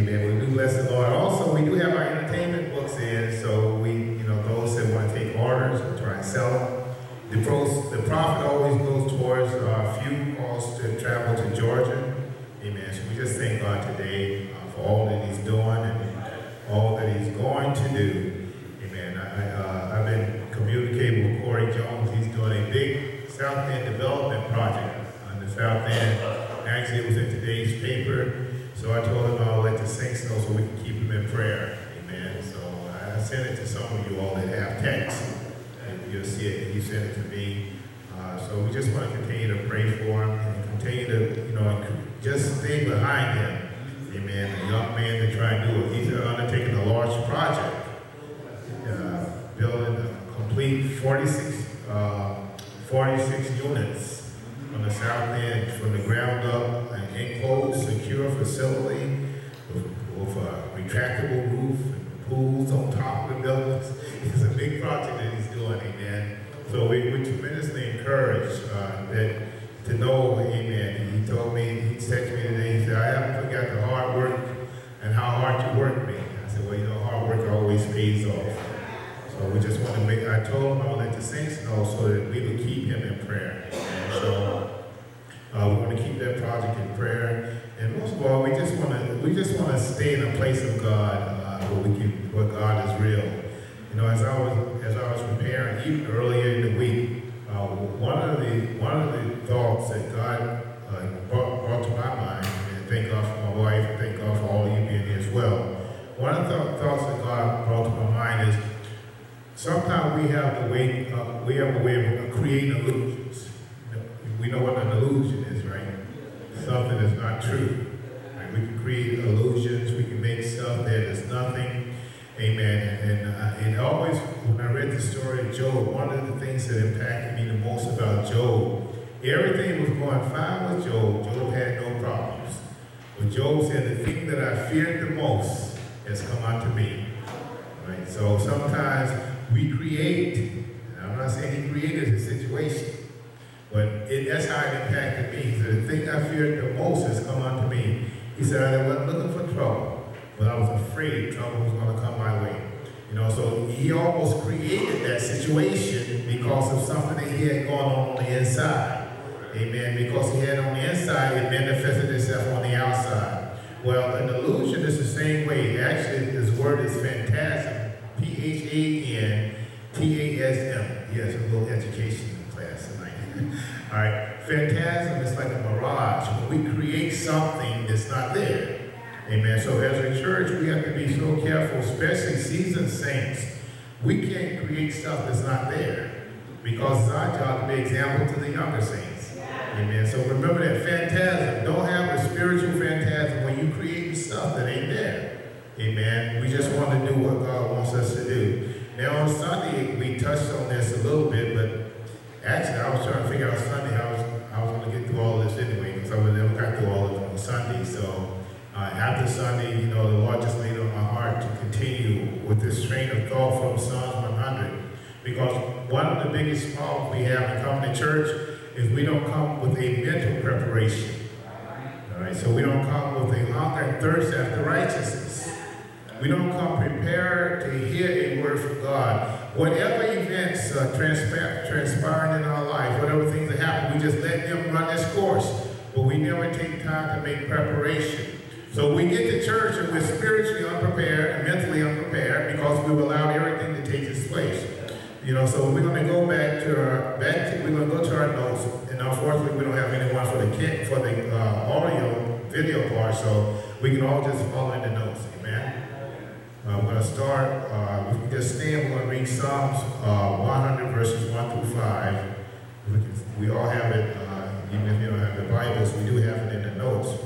Amen. We do bless the Lord. Also, we do have our entertainment books in, so those that want to take orders and try and sell them. The profit always goes towards fuel costs to travel to Georgia. Amen. So we just thank God today for all that He's doing and all that He's going to do. Amen. I've been communicating with Corey Jones. He's doing a big South End development project on the South End. Actually, it was in today's paper. So I told him I'll let the saints know so we can keep him in prayer. Amen. So I sent it to some of you all that have text. And you'll see it. He sent it to me. So we just want to continue to pray for him and continue to, just stay behind him. Amen. The young man to try and do it. He's undertaking a large project, building a complete 46 units on the South End from the ground up, an enclosed, secure facility with a retractable roof, and pools on top of the buildings. It's a big project that he's doing, amen. So we're tremendously encouraged to know, amen. He told me, he texted me today, he said, I haven't forgot the hard work and how hard you work me. I said, well, hard work always pays off. So we just want to I told him I'll let the saints know so that we would keep him in prayer. And so we want to keep that project in prayer. And most of all, we just want to stay in a place of God where God is real. As I was preparing, even earlier in the week, one of the thoughts that God brought to my mind, and thank God for my wife, and thank God for all of you being here as well. One of the thoughts that God brought to my mind is sometimes we have a way of creating illusions. We know what an illusion is, right? Something that's not true. Right? We can create illusions. We can make stuff that is nothing. Amen. And always, when I read the story of Job, one of the things that impacted me the most about Job, everything was going fine with Job. Job had no problems. But Job said, the thing that I feared the most has come unto me. Right? So sometimes we create, and I'm not saying he created the situation, but that's how it impacted me. He said, the thing I feared the most has come unto me. He said, I wasn't looking for trouble, but I was afraid trouble was going to come my way. So he almost created that situation because of something that he had going on the inside. Amen. Because he had on the inside, it manifested itself on the outside. Well, an illusion is the same way. Actually, this word is phantasm. Phantasm. Yes, a little education class tonight. All right. Phantasm is like a mirage. When we create something that's not there. Amen. So as a church, we have to be so careful, especially seasoned saints. We can't create stuff that's not there because it's our job to be an example to the younger saints. Amen. So remember that phantasm. Don't have a spiritual phantasm when you create stuff that ain't there. Amen. We just want to do what God wants us to do. Now on Sunday, we touched on this a little bit, but actually I was trying to figure out Sunday how I was going to get through all of this anyway because I would never got through all of it on Sunday. So after Sunday, the Lord just laid on my heart to continue with this train of thought from Psalms 100. Because one of the biggest problems we have in coming to church is we don't come with a mental preparation. All right, so we don't come with a hunger and thirst after righteousness. We don't come prepared to hear a word from God. Whatever events transpiring in our life, whatever things that happen, we just let them run this course. But we never take time to make preparation. So we get to church and we're spiritually unprepared and mentally unprepared because we've allowed everything to take its place. So we're going to go we're going to go to our notes, and unfortunately we don't have anyone for the audio video part, so we can all just follow in the notes. Amen. We're going to start. We can just stand. We're going to read Psalms 100 verses 1 through 5. We all have it, even if you don't have the Bibles, we do have it in the notes.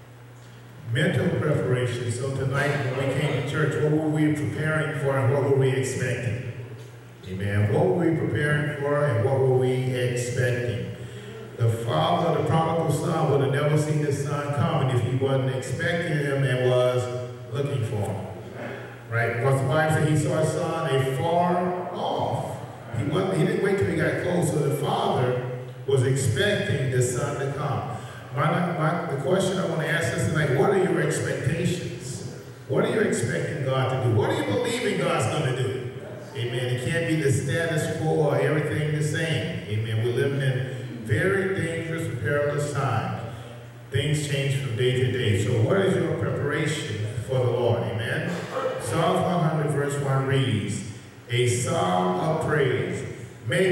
Mental preparation. So tonight when we came to church, what were we preparing for and what were we expecting? Amen. What were we preparing for and what were we expecting? The father of the prodigal son would have never seen his son coming if he wasn't expecting him and was looking for him. Right? Because the Bible said he saw his son afar off. He didn't wait till he got close. So the father was expecting the son to come. The question I want to ask us tonight, what are your expectations? What are you expecting God to do? What are you believing God's going to do? Amen. It can't be the status quo or everything the same. Amen. We're living in very dangerous and perilous times. Things change from day to day. So what is your preparation for the Lord? Amen. Psalms 100 verse 1 reads, a psalm of praise. Make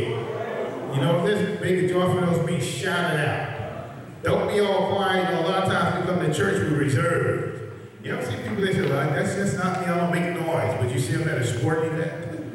a joyful noise means shout it out. Don't be all quiet. A lot of times we come to church, we're reserved. You ever see people that say, well, that's just not me, I don't make noise. But you see them at a sporting event?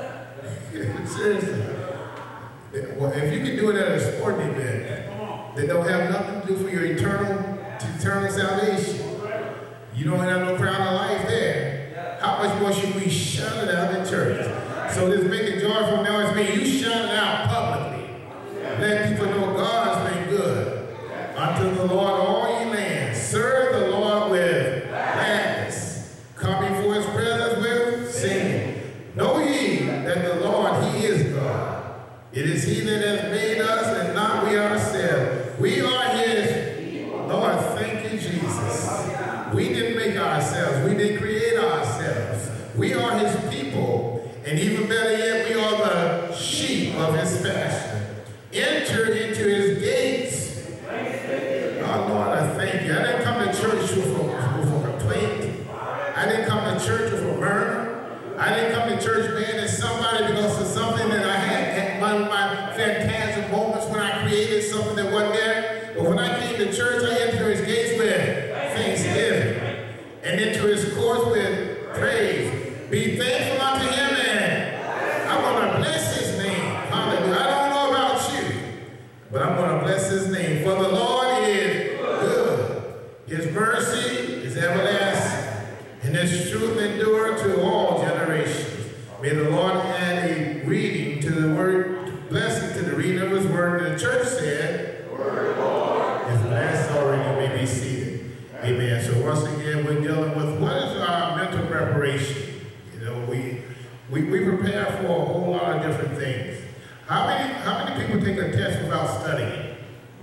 Seriously. Well, if you can do it at a sporting event, that don't have nothing to do for your eternal salvation. You don't have no crown of life there. How much more should we shout it out in church? So this make a joyful noise means you shout it out publicly. Let people know God's been good. Unto the Lord all ye lands. Serve the Lord with gladness. Come before his presence with singing. Know ye that the Lord, he is God. It is he that has made us and not we ourselves. We are his. Lord, thank you, Jesus. We didn't make ourselves. We didn't create ourselves. We are his people. And even better yet, we are the sheep of his pasture. Enter into his gates. Oh, Lord, I thank you. I didn't come to church with a complaint. I didn't come to church with a murmur. I didn't come to church mad at somebody because of something that I had one of my fantastic moments when I created something that wasn't there. But when I came to church, I entered his gates with thanksgiving and into his courts with praise. Be thankful unto him, and I'm going to bless his name. Hallelujah. I don't know about you, but I'm going to bless his name. For the Lord is good. His mercy is everlasting, and his truth endure to all generations. May the Lord add a reading to the word, blessing to the reading of his word. And the church said, the word of the Lord is blessed already. You may be seated. Amen. So once again, we're dealing with what is our mental preparation. You know, we prepare for a whole lot of different things. How many people take a test without studying?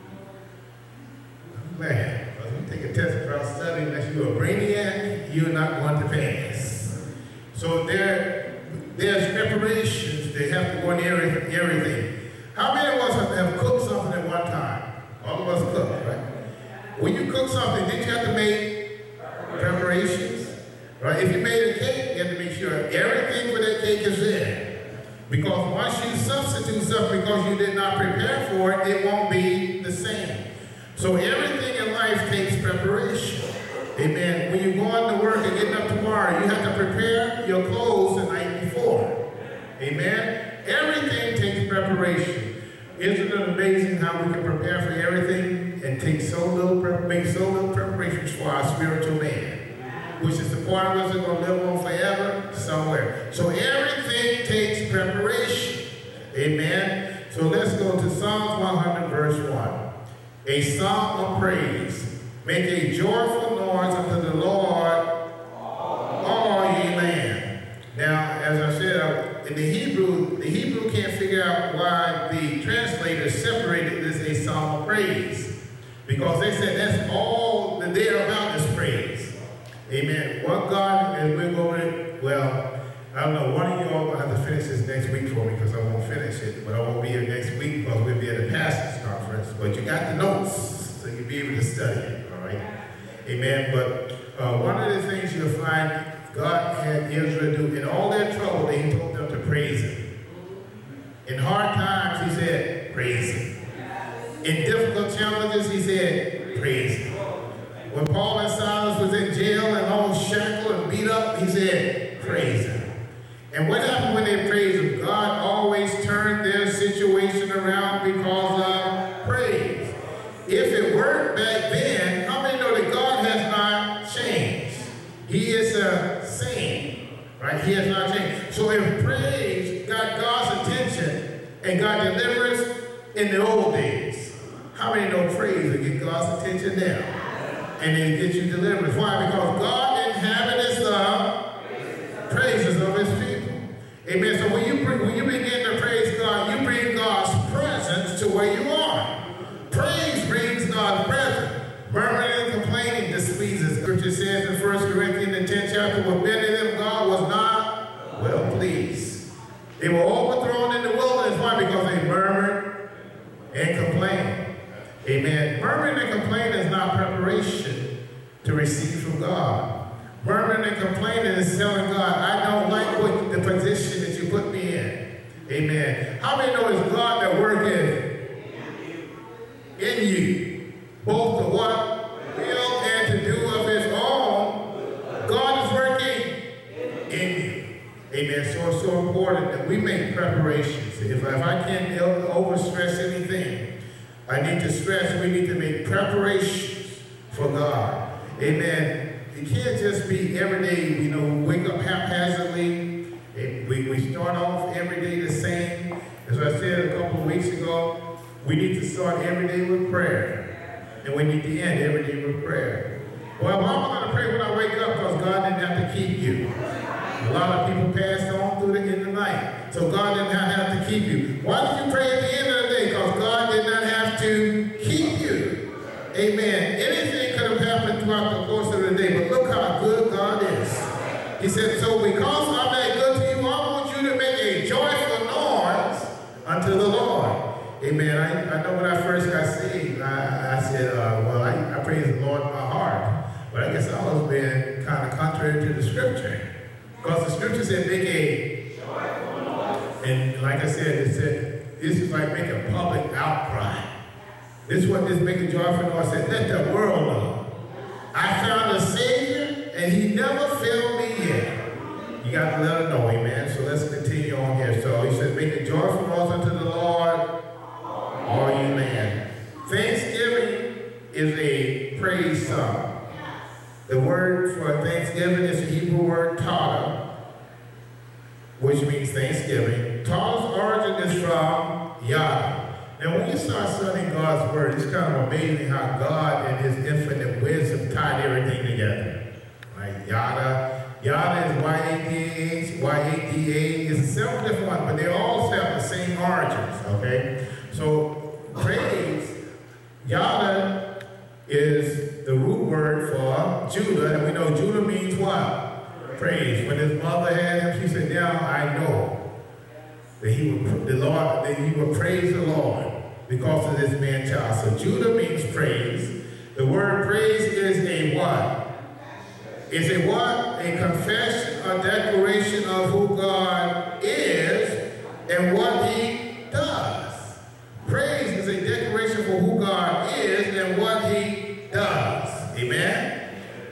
I'm glad. If you take a test without studying, unless you're a brainiac, you're not going to pass. So there's preparations. They have to go in everything. How many of us have cooked something at one time? All of us cook, right? When you cook something, did you have to make preparations? Right? If you made a cake, you have to make sure everything for that cake is there. Because once you substitute something because you did not prepare for it, it won't be the same. So everything in life takes preparation. Amen. When you're going to work and getting up tomorrow, you have to prepare your clothes the night before. Amen. Everything takes preparation. Isn't it amazing how we can prepare for everything and take make so little preparations for our spiritual man, which is the part of us that's going to live on forever somewhere. So everything takes preparation. Amen. So let's go to Psalms 100 verse 1. A song of praise. Make a joyful noise unto the Lord, all ye land. Now, as I said, in the Hebrew can't figure out why the translators separated this a song of praise. Because they said that's all that they're about is praise. Amen. What God, and we're going, well, I don't know, one of you all will have to finish this next week for me because I won't finish it, but I won't be here next week because we'll be at a pastor's conference. But you got the notes, so you'll be able to study it, all right? Amen. But one of the things you'll find God had Israel do, in all their trouble, he told them to praise him. In hard times, he said, praise him. In difficult challenges, he said, praise him. When Paul and Silas was in jail and all shackled and beat up, he said, praise him. And what happened when they praised him? God always turned their situation around because of praise. If it worked back then, how many know that God has not changed? He is the same, right? He has not changed. So if praise got God's attention and got deliverance in the old days, how many know praise will get God's attention now? And then get you deliverance. Why? Because God inhabits the praises of his people. Amen. So when you begin to praise God, you bring God's presence to where you are. Praise brings God's presence. Murmuring and complaining displeases. Scripture says in 1 Corinthians chapter, with many of them God was not well pleased. They were overthrown in the wilderness. Why? Because they murmured and complained. Amen. Murmuring and complaining is not preparation to receive from God. Murmuring and complaining is telling God, I don't like the position that you put me in. Amen. How many know it's God that working in you, both to what will and to do of his own? God is working in you. Amen. So it's so important that we make preparations. If I can't overstress anything, I need to stress we need to make preparations for God. Amen. It can't just be every day, wake up haphazardly. We start off every day the same. As I said a couple of weeks ago, we need to start every day with prayer. And we need to end every day with prayer. Well, why am I going to pray when I wake up? Because God didn't have to keep you. A lot of people passed on in the night. So God did not have to keep you. Why did you pray at the end of the day? Because God did not have to keep you. Amen. Anything could have happened throughout the course of the day, but look how good God is. He said, so because I'm that good to you, I want you to make a joyful noise unto the Lord. Amen. I know when I first got saved, I said, I praise the Lord in my heart. But I guess I was being kind of contrary to the scripture. Because the scripture said, make a joyful noise. And like I said, it said, this is like make a public outcry. This is what this make a joyful noise said. Let the world know. I found a Savior, and he never failed me yet. You got to let him know, amen. So let's continue on here. So he said, make a joyful noise unto the Lord, all you land. Thanksgiving is a praise song. The word for Thanksgiving is the Hebrew word Todah, which means Thanksgiving. Todah's origin is from Yada. Now, when you start studying God's word, it's kind of amazing how God in his infinite wisdom tied everything together. Right? Yada. Yada is Y-A-D-A-H. Y-A-D-A is several different ones, but they all have the same origins, okay? So, praise, Yada is the root word for Judah, and we know Judah means what? Praise. When his mother had him, she said, now I know that he would praise the Lord because of this man child. So Judah means praise. The word praise is a what? It's a what? A confession or declaration of who God is and what he does. Praise is a declaration for who God is and what he does. Amen?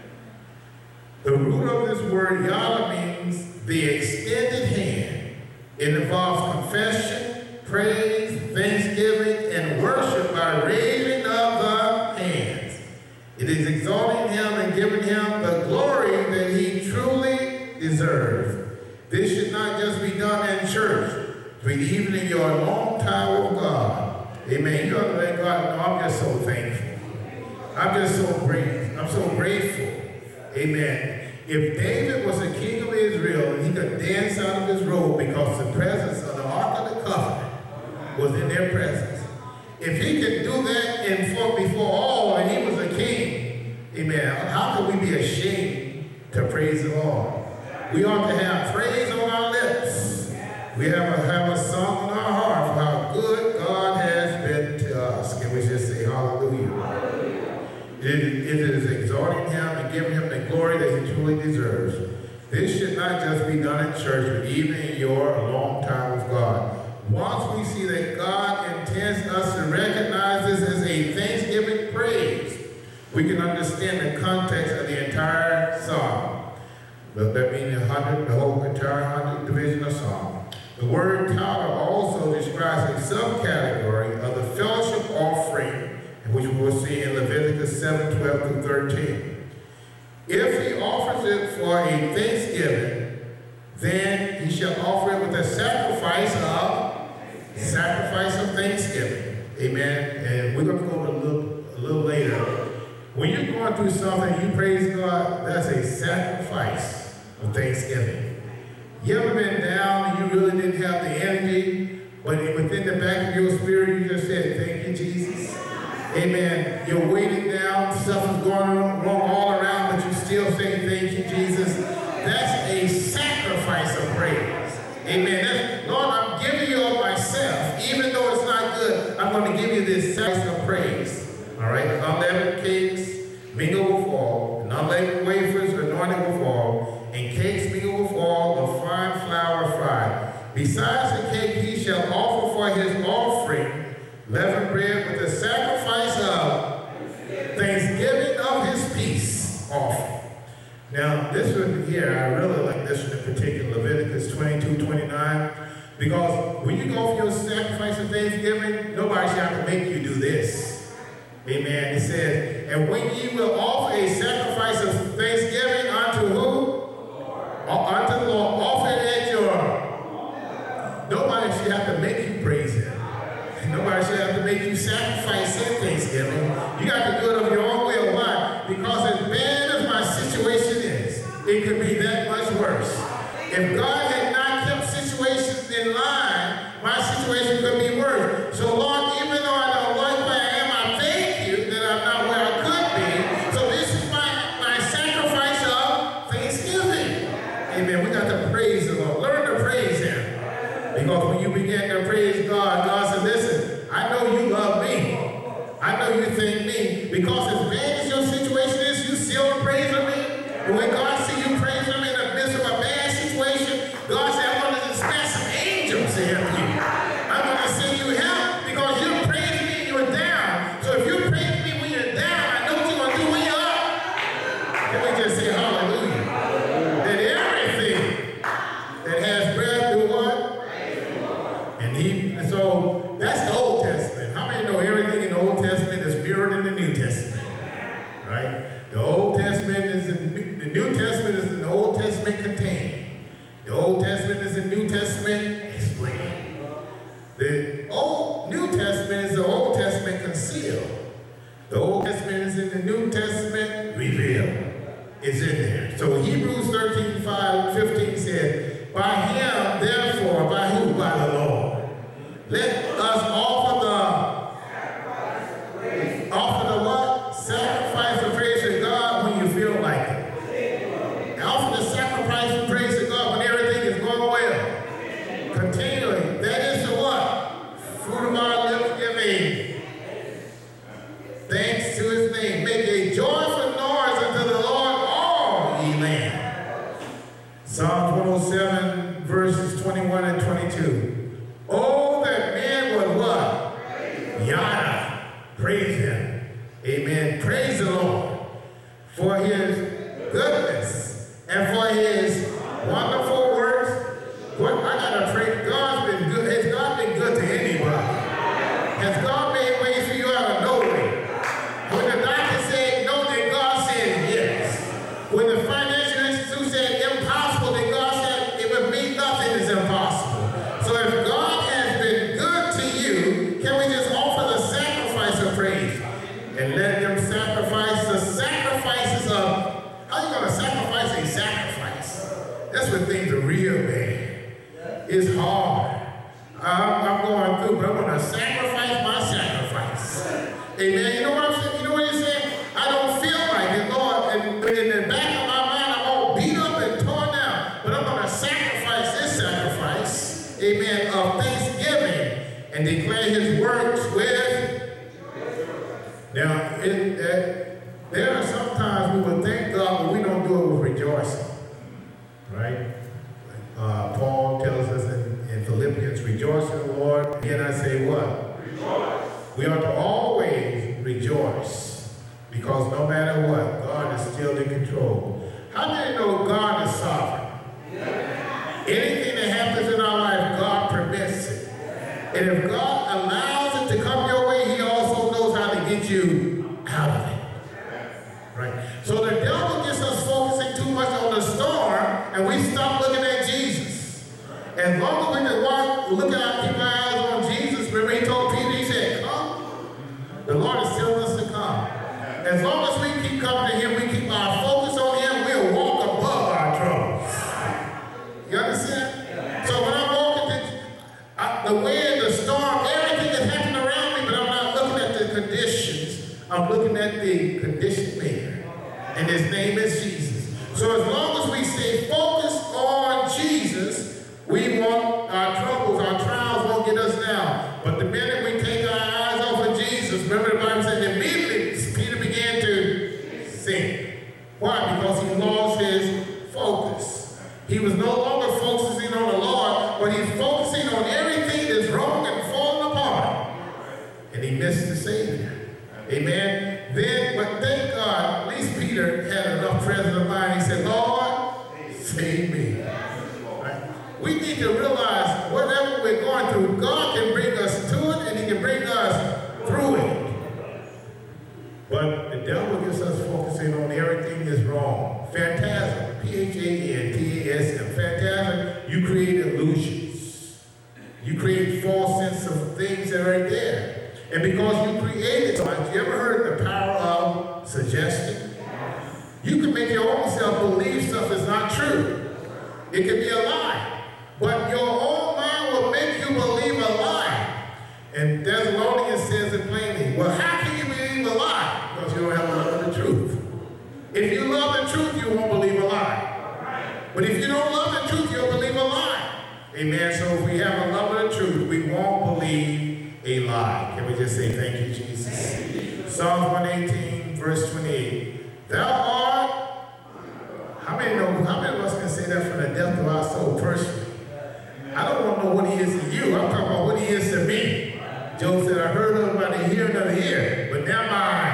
The root of this word, Yada, means the extended hand. It involves confession, praise, thanksgiving, and worship by raising of the hands. It is exalting him and giving him the glory that he truly deserves. This should not just be done in church, but even in your long time with God. Amen. You ought to let God know, I'm just so thankful. I'm just so grateful. I'm so grateful. Amen. If David was a king of Israel and he could dance out of his robe because the presence of the Ark of the Covenant was in their presence. If he could do that before all and he was a king, amen, how could we be ashamed to praise the Lord? We ought to have praise on our lips. We have a song in our heart for how good God has been to us. Can we just say hallelujah? It is exalting him and giving him the glory that he truly deserves. This should not just be done in church, but even in your long time with God. Once we see that God intends us to recognize this as a thanksgiving praise, we can understand the context of the entire psalm. That means the whole entire 100th division of psalm. The word Todah also describes a subcategory of the fellowship offering, which we will see in Leviticus 7:12-13. If he offers it for a thanksgiving, then he shall offer it with a sacrifice of thanksgiving. Amen. And we're going to go a little later. When you're going through something, you praise God, that's a sacrifice of thanksgiving. You ever been down and you really didn't have the energy, but within the back of your spirit, you just said, thank you, Jesus. Amen. You're weighted down, stuff is going wrong all around, but you still say, thank you, Jesus. Amen. Lord, I'm giving you of myself. Even though it's not good, I'm going to give you this sacrifice of praise. All right? Unleavened cakes, mingled with oil, and unleavened wafers anointed with oil, and cakes mingled with oil of fine flour fried. Besides the cake, he shall offer for his offering leavened bread with the sacrifice of thanksgiving of his peace offering. Now, this one here, I really like this one in particular, Leviticus 22:29, because when you go for your sacrifice of thanksgiving, nobody should have to make you do this. Amen. It says, and when ye will offer a sacrifice of thanksgiving unto who? Unto the Lord. Offer it at your... Nobody should have to make you praise him. Nobody should have to make you sacrifice in thanksgiving. You got to do it of your own will. Why? Because as bad as my situation is, it could be that much worse. If God had not kept situations in line, my situation could be worse. So Lord, even though I don't like where I am, I thank you that I'm not where I could be. So this is my sacrifice of thanksgiving. Amen. We got to praise the Lord. Learn to praise him. Because when you begin to praise God, God said, listen, I know you love me. I know you thank me. Because as bad as your situation is, you still praise me. But when God sees you praise him in the midst of a bad situation, God said, I'm going to dispatch some angels to help you. I'm going to send you help because you praise me and you're down. So if you praise me when you're down, I know what you're going to do when you're up. Can we just say hallelujah? That everything that has breath do what? And so that's the Old Testament. How many know everything in the Old Testament is mirrored in the New Testament? Right? The Old Testament is the New Testament is in the Old Testament contained. The Old Testament is the New Testament explained. The New Testament is the Old Testament concealed. The Old Testament is in the New Testament revealed. It's in there. So Hebrews 13:15 said, by him, therefore, by who? By the Lord. Let us offer the what? Sacrifice of praise to God when you feel like it. Offer the sacrifice of praise to God when everything is going well. Continually. That is the what? Fruit of our lips giving. Thanks to his name. Make a joyful noise unto the Lord, all ye land. Psalm 107, verses 21 and 22. Oh, that man would what? Yada. Praise him. Amen. Praise the Lord for his goodness and for his wonderful works. What I gotta pray, God's been good. Has God been good to anybody? Has God made ways for you out of no way? When the doctor said no, then God said yes. When the financial institute said impossible, then God said it would mean nothing is impossible. So if God has been good to you, can we just offer the sacrifice of praise? And let them sacrifice the sacrifices of... How are you going to sacrifice a sacrifice? That's when things are real bad. It's hard. I'm going through, but I'm going to sacrifice my sacrifice. Amen. You know what I'm saying? You know what he's saying? I don't feel like it, Lord. And in the back of my mind, I'm all beat up and torn down. But I'm going to sacrifice this sacrifice, amen, of thanksgiving and declare his works with... Now, there are sometimes we will thank God, but we don't do it with rejoicing, right? Paul tells us in Philippians, rejoice in the Lord. Again, I say what? Rejoice. We ought to always rejoice, because no matter what, God is still in control. How many know God is sovereign? Yeah. Anything that happens in our life, God permits it. And if God allows it to come your way, he also knows how to get you out of it. Right? So the devil gets us focusing too much on the storm, and we stop looking at Jesus. As long as we can look at keep our eyes on Jesus, remember he told Peter, he said, come. The Lord is telling us to come. As long as we keep coming to him, we keep our focus on him, we'll walk above our troubles. You understand? So when I'm walking the way in the storm, everything is happening around me, but I'm not looking at the conditions. I'm looking at the condition maker. And his name is Jesus. So as long as we stay focused on Jesus, we won't He was no longer focusing on the Lord, but he's focusing on everything that's wrong and falling apart. And he missed the Savior. Amen. Then, but thank God, at least Peter had enough presence of mind. He said, Lord, save me. Right? We need to realize whatever we're going through, God can bring us to it and he can bring us through it. But the devil gets us focusing on everything that's wrong. Phantasm, P-H-A-N-T-A-S-M. Phantasm, you create illusions. You create false sense of things that are there. And because you created something, you ever heard the power of suggestion? You can make your own self believe stuff is not true. It can be a lie. But your own mind will make you believe a lie. And Thessalonians says it plainly. Well, how can you believe a lie? Because you don't have a love of the truth. If you love the truth, you won't believe a lie. But if you don't love the truth, you'll believe a lie. Amen. So if we have a love of the truth, we won't believe a lie. Can we just say thank you, Jesus? Psalms 118, verse 28. Thou art, how many of us can say that from the depth of our soul personally? I don't want to know what he is to you. I'm talking about what he is to me. Job said, I heard of him by the hearing of the ear, but now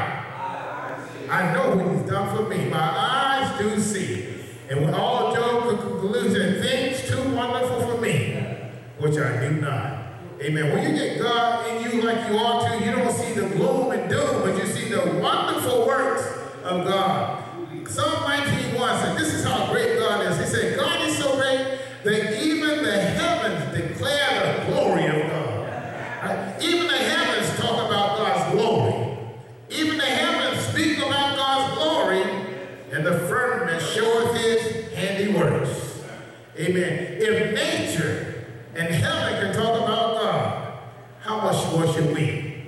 I know what he's done for me. My eyes do see. And when all Job could conclude, things too wonderful for me, which I knew not. Amen. When you get God in you like you ought to, you don't see the gloom and doom, but you see the wonderful works of God. Psalm 19:1 said, this is how great God is. He said, God is so great that even the heavens declare the glory of God. Right? Even the heavens talk about God's glory. Even the heavens speak about God's glory, and the firmament showeth his handiworks. Amen. If nature and heaven can talk about God, how much more should we?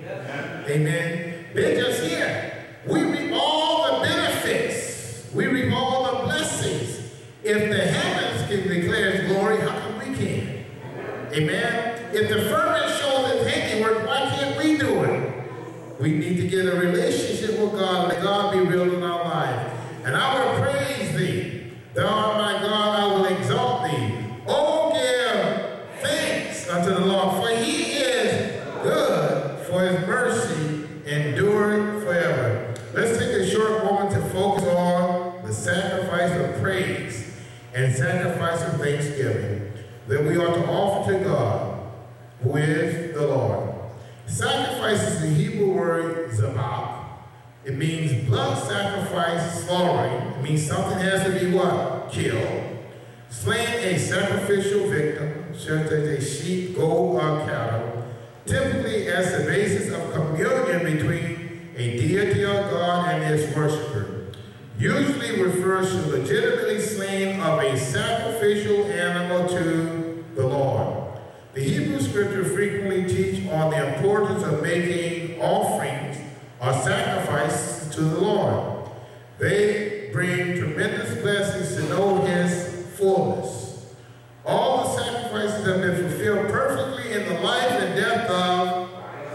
Amen. They're just here. We reap all the benefits. We reap all the blessings. If the heavens can declare his glory, how come we can't? Amen. If the firmament shows his handiwork, why can't we do it? We need to get a relationship with God. Let God be real in our lives. And I will praise thee. Thou art my God, I will exalt thee. Oh, give thanks unto the Lord, for he is good, for his mercy endureth forever. Let's take a short moment to focus on the sacrifice of praise and sacrifice of thanksgiving that we ought to offer to God, who is the Lord. Sacrifice is the Hebrew word zabach. It means blood sacrifice, slaughtering. It means something has to be what? Killed. Slaying a sacrificial victim, such as a sheep, goat, or cattle, typically as the basis of communion between a deity or God and his worshiper. Usually refers to legitimately slaying of a sacrificial animal to the Lord. The Hebrew scripture frequently teach on the importance of making offerings or sacrifices to the Lord. They bring tremendous blessings to know his fullness. All the sacrifices have been fulfilled perfectly in the life and death of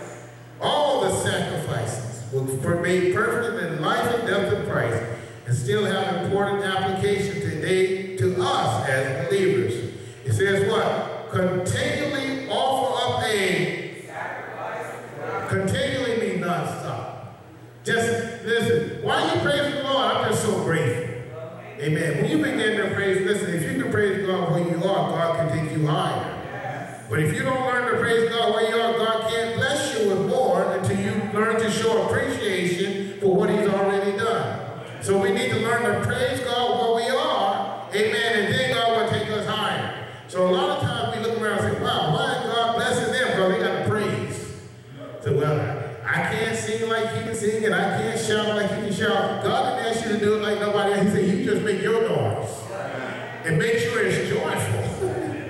all the sacrifices were made perfect in the life and death of Christ and still have important application today to us as believers. It says what? Continually offer up a sacrifice. Continually means non-stop. Just listen. Why are you praising the Lord? I'm just so grateful. Amen. When you begin to praise, listen, if you can praise God where you are, God can take you higher. But if you don't learn to praise God where you are, God can't bless you with more until you learn to show appreciation for what he's already done. So we need to learn to praise God where we are. Amen. And then God will take us higher. So a lot of times we look around and say, wow, why is God blessing them? Because they got to praise. So, well, I can't sing like he can sing, and I can't shout like he can shout. God didn't ask you to do it like nobody else. He said, you just make your noise. It makes you as joyful.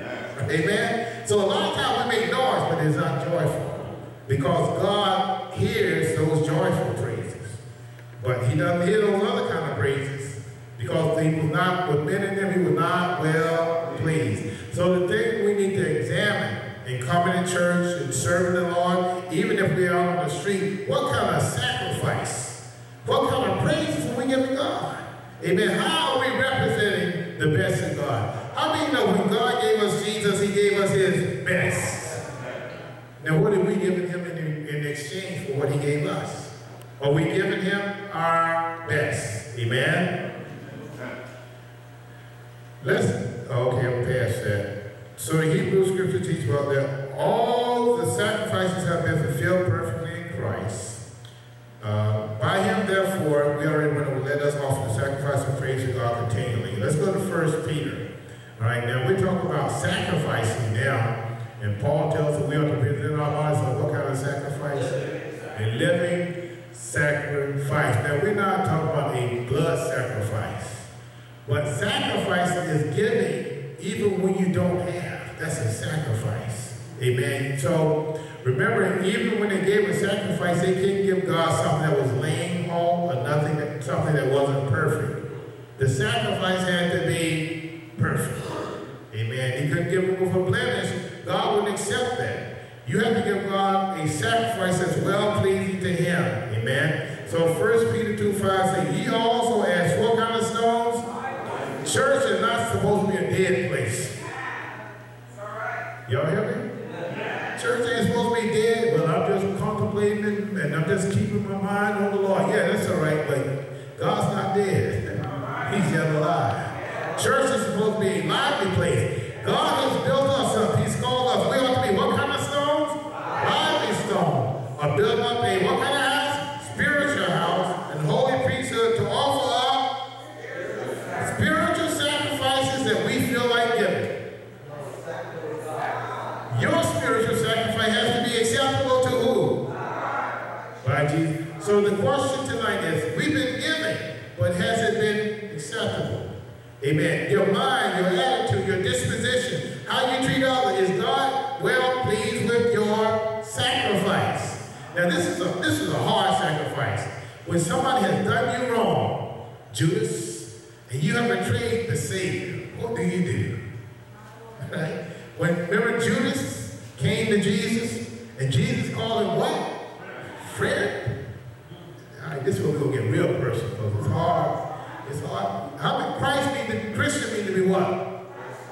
Amen? So a lot of times we make noise, but it's not joyful. Because God hears those joyful praises. But he doesn't hear those other kind of praises. Because he was not, with men in them, he was not well pleased. So the thing we need to examine in coming to church and serving the Lord, even if we are on the street, what kind of sacrifice, what kind of praises are we giving God? Amen. How are we representing the The best of God. How many know when God gave us Jesus, he gave us his best? Now what are we giving him in exchange for what he gave us? Are we giving him our best? Amen? Okay, I'm past that. So the Hebrew scripture teaches about that all the sacrifices have been fulfilled perfectly in Christ. By him, therefore, we already went over, let us offer the sacrifice of praise to God continually. Let's go to 1 Peter. All right, now we're talking about sacrificing now, and Paul tells us we ought to present our bodies of what kind of sacrifice? A living sacrifice. Now we're not talking about a blood sacrifice, but sacrifice is giving even when you don't have. That's a sacrifice. Amen. So remember, even when they gave a sacrifice, they couldn't give God something that was lame or something that wasn't perfect. The sacrifice had to be perfect. Amen. He couldn't give him with a blemish. God wouldn't accept that. You have to give God a sacrifice that's well-pleasing to him. Amen. So 1 Peter 2:5 says, ye also ask what kind of stones? Church is not supposed to be a dead place. Y'all hear me? Church ain't supposed to be dead, but I'm just contemplating and I'm just keeping my mind on the Lord. Yeah, that's all right, but God's not dead. He's yet alive. Church is supposed to be a lively place. God has built us up. He's called us. We ought to be what kind of stones? Lively stone. Or build up a what kind of house? Spiritual house and holy priesthood to offer up spiritual sacrifices that we feel like giving. Your spiritual sacrifice has to be acceptable to who? By Jesus. So the question tonight is, we've been giving, but has it been acceptable? Amen. Your mind, your attitude, your disposition, how you treat others, is God well pleased with your sacrifice? Now this is a hard sacrifice. When somebody has done you wrong, Judas, and you have betrayed the Savior, what do you do? Right? Remember Judas came to Jesus, and Jesus called him what? Friend. All right, this is where we're going to get real personal, because it's hard. It's hard. How many Christian mean to be what?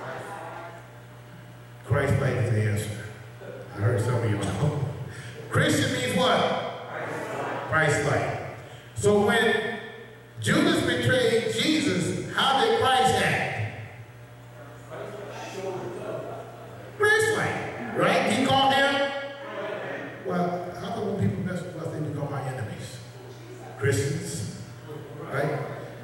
Christ-like is the answer. I heard some of you know. Christian means what? Christ-like. So when Judas betrayed Jesus, how did Christ act? Christ-like, right? He called them. Well, how come when people mess with us, they become our enemies? Christians, right?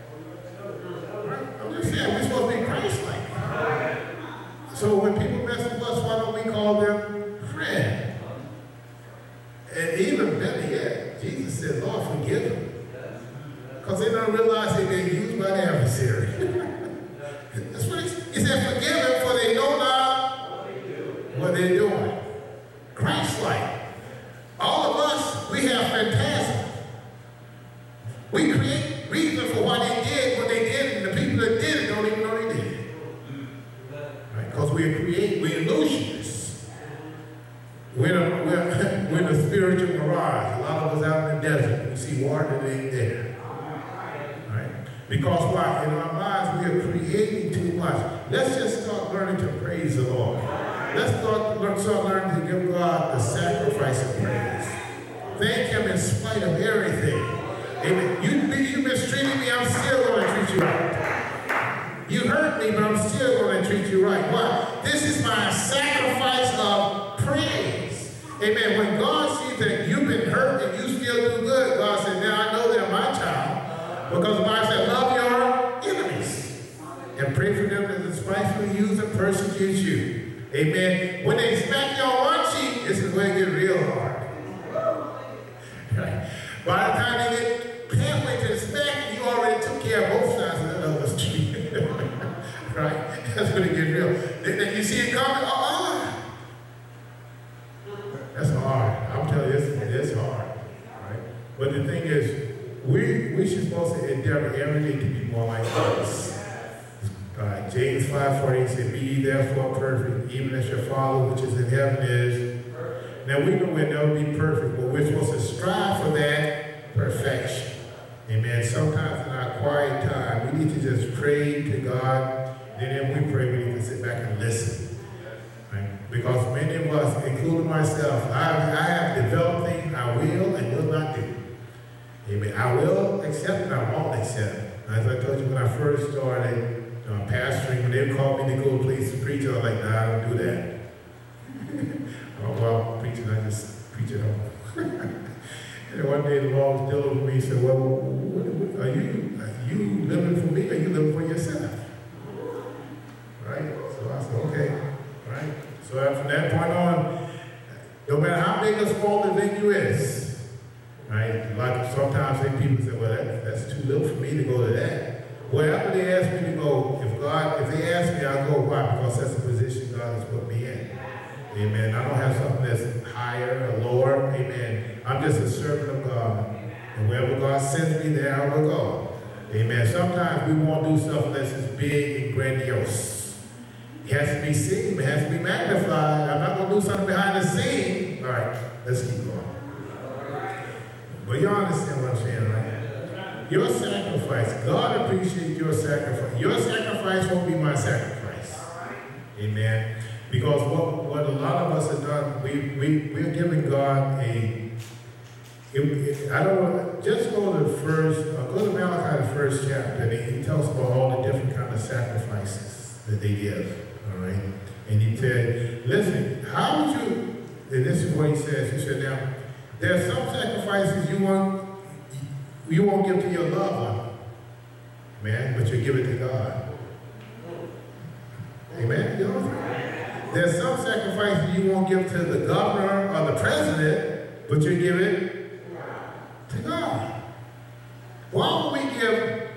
I'm just saying, we're supposed to be Christ-like. So when people mess with us, why don't we call them friend? And even better yet, Jesus said, Lord, forgive them. Because they don't realize they've been used by the adversary. That's what he said, forgive them, for they know not what they're doing. Christ-like. All of us, we have phantasm. We create reason for why they did what they did, and the people that did it don't even know they did it. Right? Because we're illusionists. We're the spiritual mirage. A lot of us out in the desert, we see water that ain't there. Right? Because why? In our minds, we are creating too much. Let's just start learning to praise the Lord. Let's start learning to give God the sacrifice of praise. Thank him in spite of everything. Amen. You mistreated me, I'm still going to treat you right. You hurt me, but I'm still going to treat you right. Why? This is my sacrifice of praise. Amen. When God sees that you've been hurt and you still do good, God said, now I know they're my child. Because the Bible said, love your enemies and pray for them that despitefully use and persecute you. Amen. When they smack you on one cheek, this is where it gets real hard. Right? By the time they get halfway to the smack, you already took care of both sides of the other street. Right? That's when it gets real. Then you see it coming, That's hard. I'm telling you, it's hard. Right? But the thing is, we should supposed to endeavor every day to be more like us. James 5:40 said, be ye therefore perfect, even as your Father which is in heaven is. Now we know we'll never be perfect, but we're supposed to strive for that perfection. Amen. Sometimes in our quiet time, we need to just pray to God Then when we pray, we need to sit back and listen. Right? Because many of us, including myself, I have developed things I will and will not do. Amen. I will accept and I won't accept. As I told you when I first started pastoring, when they called me to go place to preach, I was like, nah, I don't do that. Well, preaching, I just preach it home. And one day the Lord was dealing with me. He said, well, are you living for me or are you living for yourself? Right? So I said, okay. Right? So from that point on, no matter how big or small the venue is, right? Like sometimes people say, well, that's too little for me to go to that. Wherever they ask me to go, if they ask me, I'll go. Why? Because that's the position God has put me in. Amen. I don't have something that's higher or lower. Amen. I'm just a servant of God. And wherever God sends me, there I will go. Amen. Sometimes we won't do something that's as big and grandiose. It has to be seen. It has to be magnified. I'm not going to do something behind the scene. All right. Let's keep going. But you understand what I'm saying, right? Your sacrifice, God appreciates your sacrifice. Your sacrifice won't be my sacrifice. Amen. Because what a lot of us have done, we're giving God just go to Malachi, the first chapter, and he tells about all the different kind of sacrifices that they give. All right. And he said, listen, how would you, and this is what he says, he said, now, there are some sacrifices you won't give to your loved one, man, but you give it to God. Amen? You know? There's some sacrifices you won't give to the governor or the president, but you give it to God. Why would we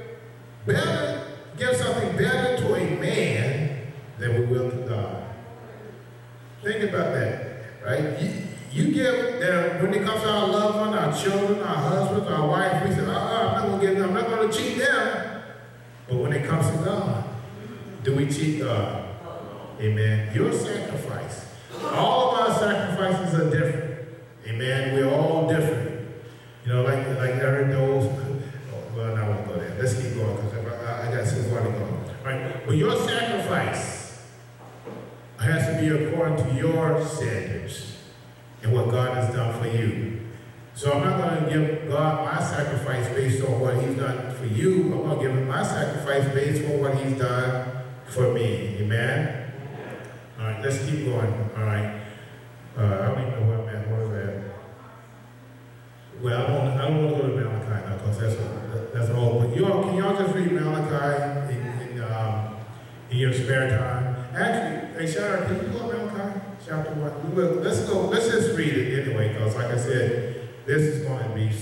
give something better to a man than we will to God? Think about that, right? You give them, when it comes to our loved one, our children, our husbands, our wife, we say, I'm not going to cheat them. But when it comes to God, do we cheat God? Amen. Your sacrifice. All of our sacrifices are different. Amen. We're all different. You know, like Eric knows. Well, I won't go there. Let's keep going because I got so far to go. Right? But your sacrifice has to be according to your standards and what God has done for you. So I'm not going to give God my sacrifice based on what he's done for you. I'm going to give him my sacrifice based on what he's done for me. Amen? All right, let's keep going. All right. I don't even know where I'm at. Where was that? Well, I don't want to go to Malachi now because that's all. But can y'all just read Malachi in your spare time? Actually, hey, Shara, can you go to Malachi? Chapter 1. Let's go. Let's just read it anyway, because like I said, this is going to be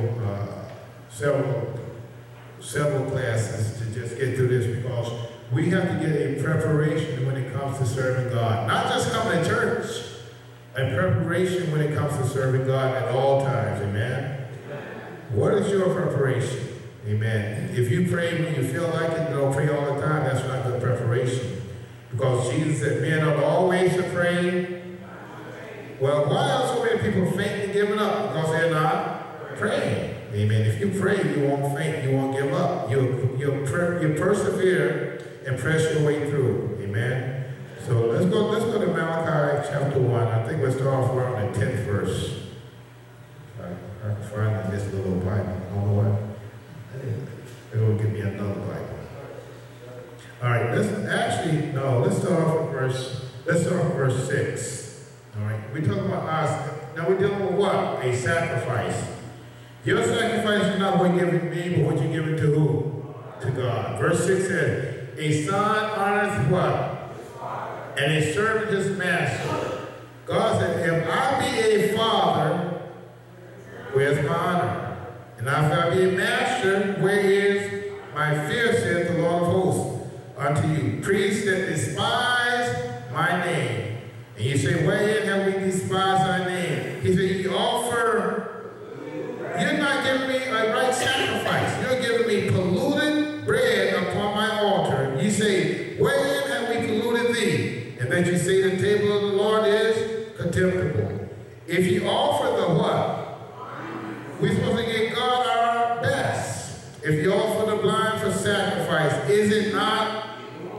several classes to just get through this, because we have to get a preparation when it comes to serving God. Not just coming to church, a preparation when it comes to serving God at all times. Amen. What is your preparation? Amen. If you pray when you feel like it, don't pray all the time. That's not good preparation. Because Jesus said, men ought always to pray. Well, why are so many people faint and giving up? Because they're not praying. Amen. If you pray, you won't faint. You won't give up. You'll persevere and press your way through. Amen. So let's go to Malachi chapter 1. I think we'll start off around the 10th verse. I can find this little Bible. I don't know why. It'll give me another Bible. All right, let's start off with verse 6. All right, we're talking about us. Now we're dealing with what? A sacrifice. Your sacrifice is not what you're giving me, but what you're giving to who? To God. Verse 6 says, a son honoreth what? And a servant his master. God said, if I be a father, where's my honor? And if I be a master, where is my fear, saith the Lord of hosts unto you? Priests that despise my name. And you say, wherein have we despised thy name? He said, you offer, you're not giving me a right sacrifice. You're giving me polluted bread upon my altar. You say, wherein have we polluted thee? And that you say the table of the Lord is contemptible. If you offer the what? We're supposed to give God our best. If you offer the blind for sacrifice, is it not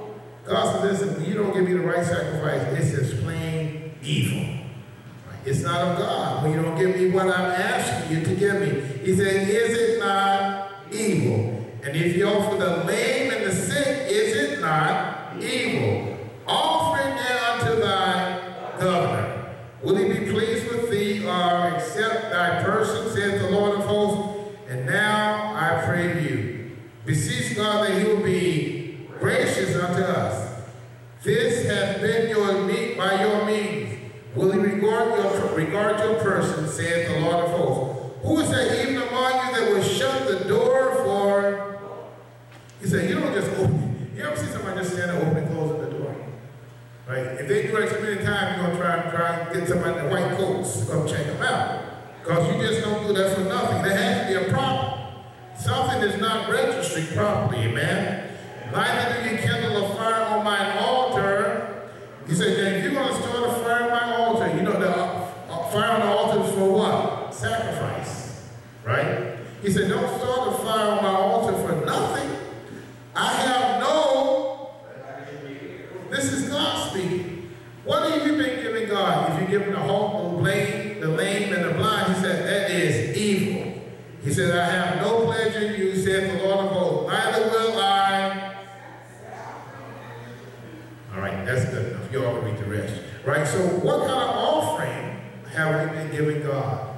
God said, listen, when you don't give me the right sacrifice, it's just plain evil. It's not of God when you don't give me what I'm asking you to give me. He said, is it not evil? And if you offer the lame and the sick, is it not evil? Offering it unto thy governor. Will he be pleased with thee or accept thy person, saith the Lord of hosts? And now I pray to you, beseech God that he will be gracious unto us. This hath been your need by your means. Will he regard your person, saith the Lord of hosts? Who is that even among you that will shut the door for? He said, you don't just open. You ever see somebody just stand there open and closing the door? Right? If they do it so many times, you're going to try and get somebody in white coats to come check them out. Because you just don't do that for nothing. There has to be a problem. Something is not registering properly, amen? Neither do you kindle a fire on mine altar. He said, if you're going to start a fire on my altar, you know the fire on the altar is for what? Sacrifice, right? He said, don't start a fire on my altar for nothing. I have no, this is God speaking. What have you been giving God? If you're giving the halt, the lame, and the blind, he said, that is evil. He said, I have no pleasure in you, saith the Lord of hosts, neither will I. All right, that's good enough. You all can read the rest. Right, so what kind of offering have we been giving God?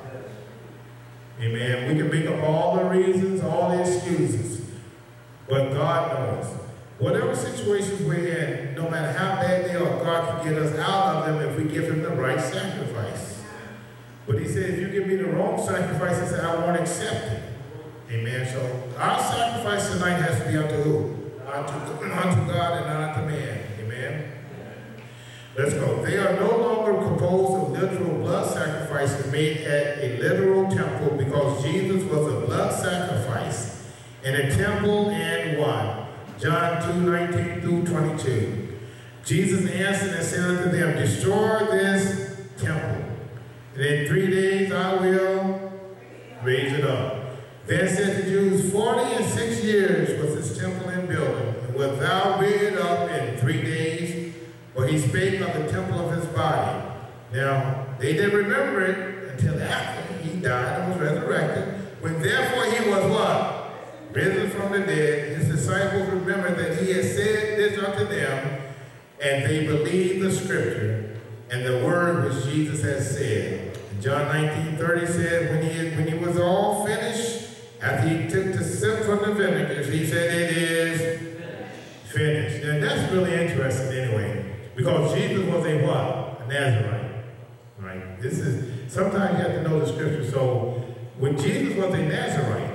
Amen. We can make up all the reasons, all the excuses, but God knows. Whatever situations we're in, no matter how bad they are, God can get us out of them if we give him the right sacrifice. But he said, if you give me the wrong sacrifice, he said, I won't accept it. Amen. So our sacrifice tonight has to be unto who? Unto God and not unto man. Amen. Let's go. They are no longer composed of literal blood sacrifices made at a literal temple, because Jesus was a blood sacrifice in a temple and what? John 2:19 through 22. Jesus answered and said unto them, destroy this temple, and in 3 days I will raise it up. Then said the Jews, 46 years was this temple in building, and wilt thou rear it up in 3 days? For he spake of the temple of his body. Now, they didn't remember it until after he died and was resurrected, when therefore he was what? Risen from the dead. His disciples remembered that he had said this unto them, and they believed the scripture and the word which Jesus had said. In John 19:30 said, when he was all finished, after he took the sip from the vinegars, he said, it is finished. Now that's really interesting anyway, because Jesus was a what? A Nazarite. Right? This is, sometimes you have to know the scripture. So when Jesus was a Nazarite,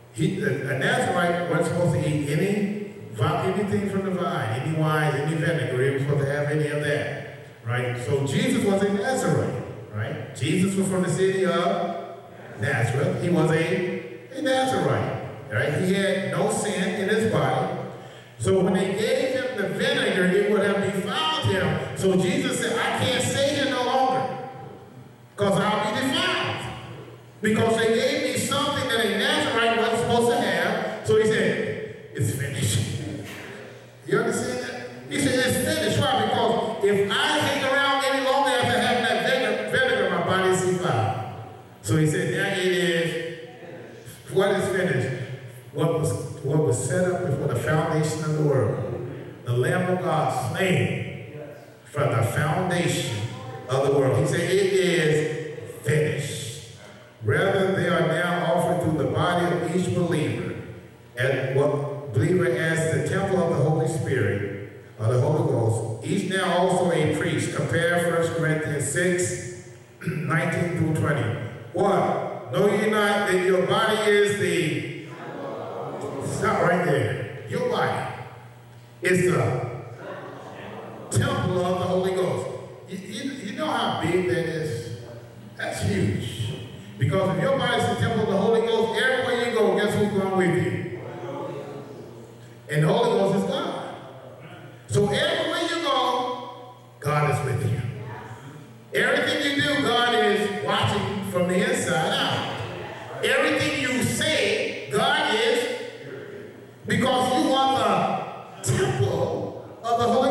a Nazarite wasn't supposed to eat anything from the vine, any wine, any vinegar. He was supposed to have any of that. Right? So Jesus was a Nazarite. Right? Jesus was from the city of Nazareth. He was a Nazarite. Right? He had no sin in his body. So when they gave him the vinegar, it would have defiled him. So Jesus said, I can't stay here no longer, because I'll be defiled. Because they gave me something that a Nazarite wasn't supposed to have. So he said, it's finished. You understand that? He said, it's finished. Why? Because if I hang around any longer after having that vinegar, my body is defiled. So he said, now it is, what is finished? What was set up before the foundation of the world. The Lamb of God slain from the foundation of the world. He said, it is finished. Rather, they are now offered through the body of each believer, as the temple of the Holy Spirit, of the Holy Ghost. Each now also a priest. Compare 1 Corinthians 6, 19 through 20. What? Know ye not that your body is the... Stop right there. Your body is the temple of the Holy Ghost. You know how big that is? That's huge. Because if your body is the temple of the Holy Ghost, everywhere you go, guess who's going with you? And the Holy Ghost is God. So everywhere you go, God is with you. Everything you do, God is watching from the inside out. Everything you say, God is, because you are the temple of the Holy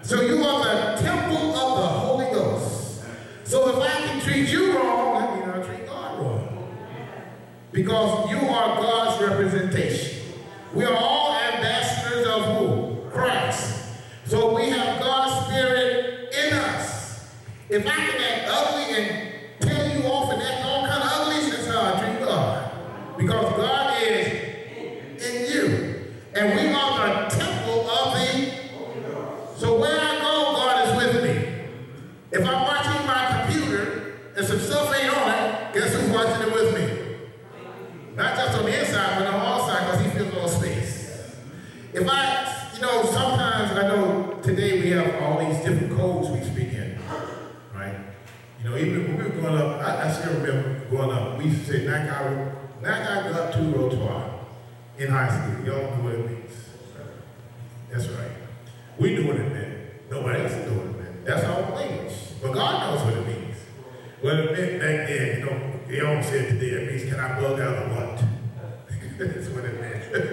So you are the temple of the Holy Ghost. So if I can treat you wrong, that means I treat God wrong. Because you are God's representation. We are all ambassadors of who? Christ. So we have God's Spirit in us. If I can act ugly and tell you off and act all kind of ugly, that's how I treat God. Because God is in you. And we are the temple of the. So where I go, God is with me. If I'm watching my computer and some stuff ain't on it, guess who's watching it with me? Not just on the inside, but on the outside, because he feels no space. If I, sometimes I know today we have all these different codes we speak in, right? Even when we were growing up, I still remember growing up, we used to say, knock out to rotoir in high school. Y'all know what it means. That's right. We knew what it meant. Nobody else knew what it meant. That's our language. But God knows what it means. What it meant back then, they all said today, it means, can I bug out or what? That's what it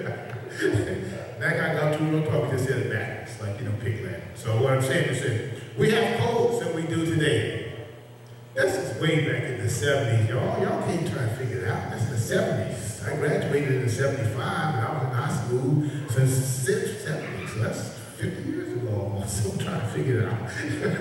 meant. Knock out to rotoir, we just said it backwards, like, pig Latin. So what I'm saying is, we have codes that we do today. This is way back in the 70s. Y'all can't try to figure it out. That's the 70s. I graduated in 75, and I was in high school since the 70s. So that's 50 years ago almost. So I'm trying to figure it out.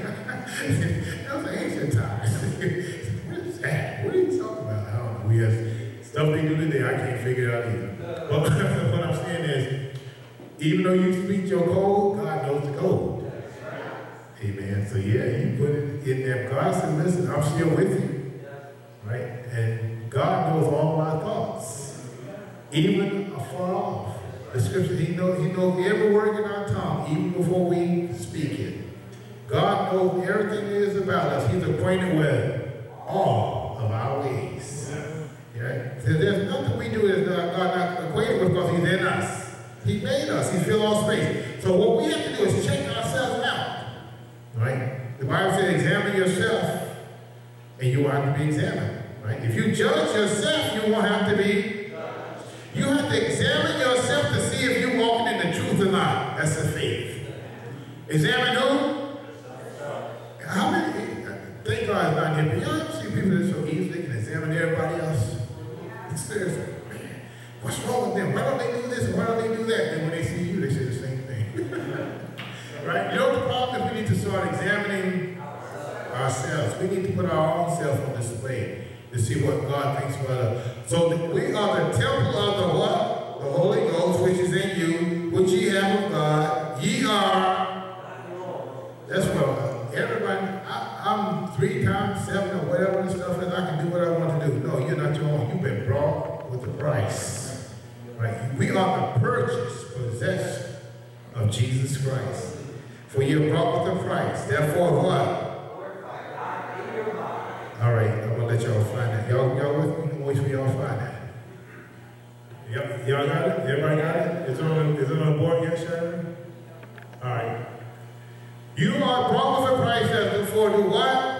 That was ancient times. What is that? What are you talking about? I don't know. We have stuff they do today, I can't figure it out either. But what I'm saying is, even though you speak your code, God knows the code. Amen. So yeah, you put it in there. God said, listen, I'm still with you. Right? And God knows all my thoughts. Even afar off. The scripture, he knows every word in our tongue, even before we speak it. God knows everything there is about us. He's acquainted with all of our ways. Right? So there's nothing we do that God not acquainted with because he's in us. He made us. He filled all space. So what we have to do is check ourselves out. Right? The Bible says, examine yourself, and you are to be examined. Right? If you judge yourself, you won't have to be. You have to examine yourself to see if you're walking in the truth or not. That's the faith. Examine who? How many? Thank God it's not here. But y'all see people that so easily can examine everybody else. Seriously, man, what's wrong with them? Why don't they do this? Why don't they do that? And when they see you, they say the same thing. Right? You know what the problem is? We need to start examining ourselves. We need to put our own self on display to see what God thinks about us. So we are the temple of the what? The Holy Ghost, which is in you, which ye have of God. Ye are. That's what everybody, I'm 3 times 7 or whatever the stuff is. I can do what I want to do. No, you're not your own. You've been brought with a price. Right? We are the purchased possession of Jesus Christ. For you are brought with a price. Therefore, what? All right, I'm going to let y'all find that. Y'all with me? I wish we all find that. Y'all got it? Everybody got it? Is it on the board yet, Sharon? All right. You are brought with a price. Therefore, do what?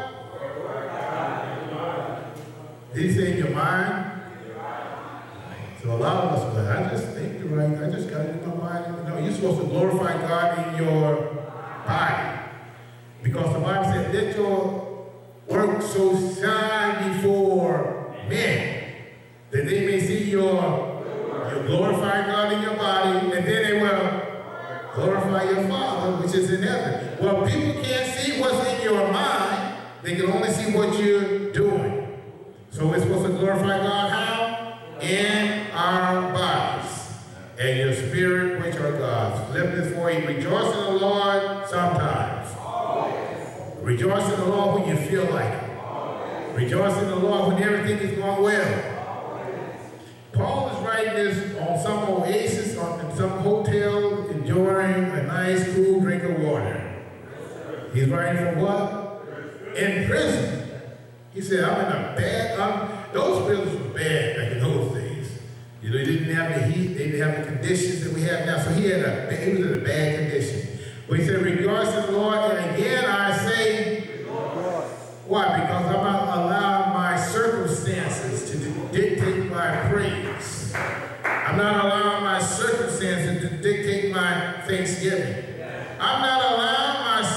Did he say in your mind? So a lot of us, but I just think the right, I just got it in my mind. No, you're supposed to glorify God in your body. Because the Bible said, let your work so shine before men that they may see your glorify God in your body, and then they will glorify your Father which is in heaven. Well, people can't see what's in your mind. They can only see what you're doing. So we're supposed to glorify God how? In our bodies. And your spirit, which are God's. Philippians 4:8. Rejoice in the Lord sometimes. Rejoice in the Lord when you feel like it. Rejoice in the Lord when everything is going well. Paul is writing this on some oasis, in some hotel, enjoying a nice, cool drink of water. He's writing from what? In prison. He said, I'm in a bad, those prisons were bad back in those days. You know, they didn't have the heat, they didn't have the conditions that we have now. So he was in a bad condition. But he said, rejoice in the Lord, and again I say, why? Because I'm not allowing my circumstances to dictate my praise. I'm not allowing my circumstances to dictate my thanksgiving. I'm not allowing my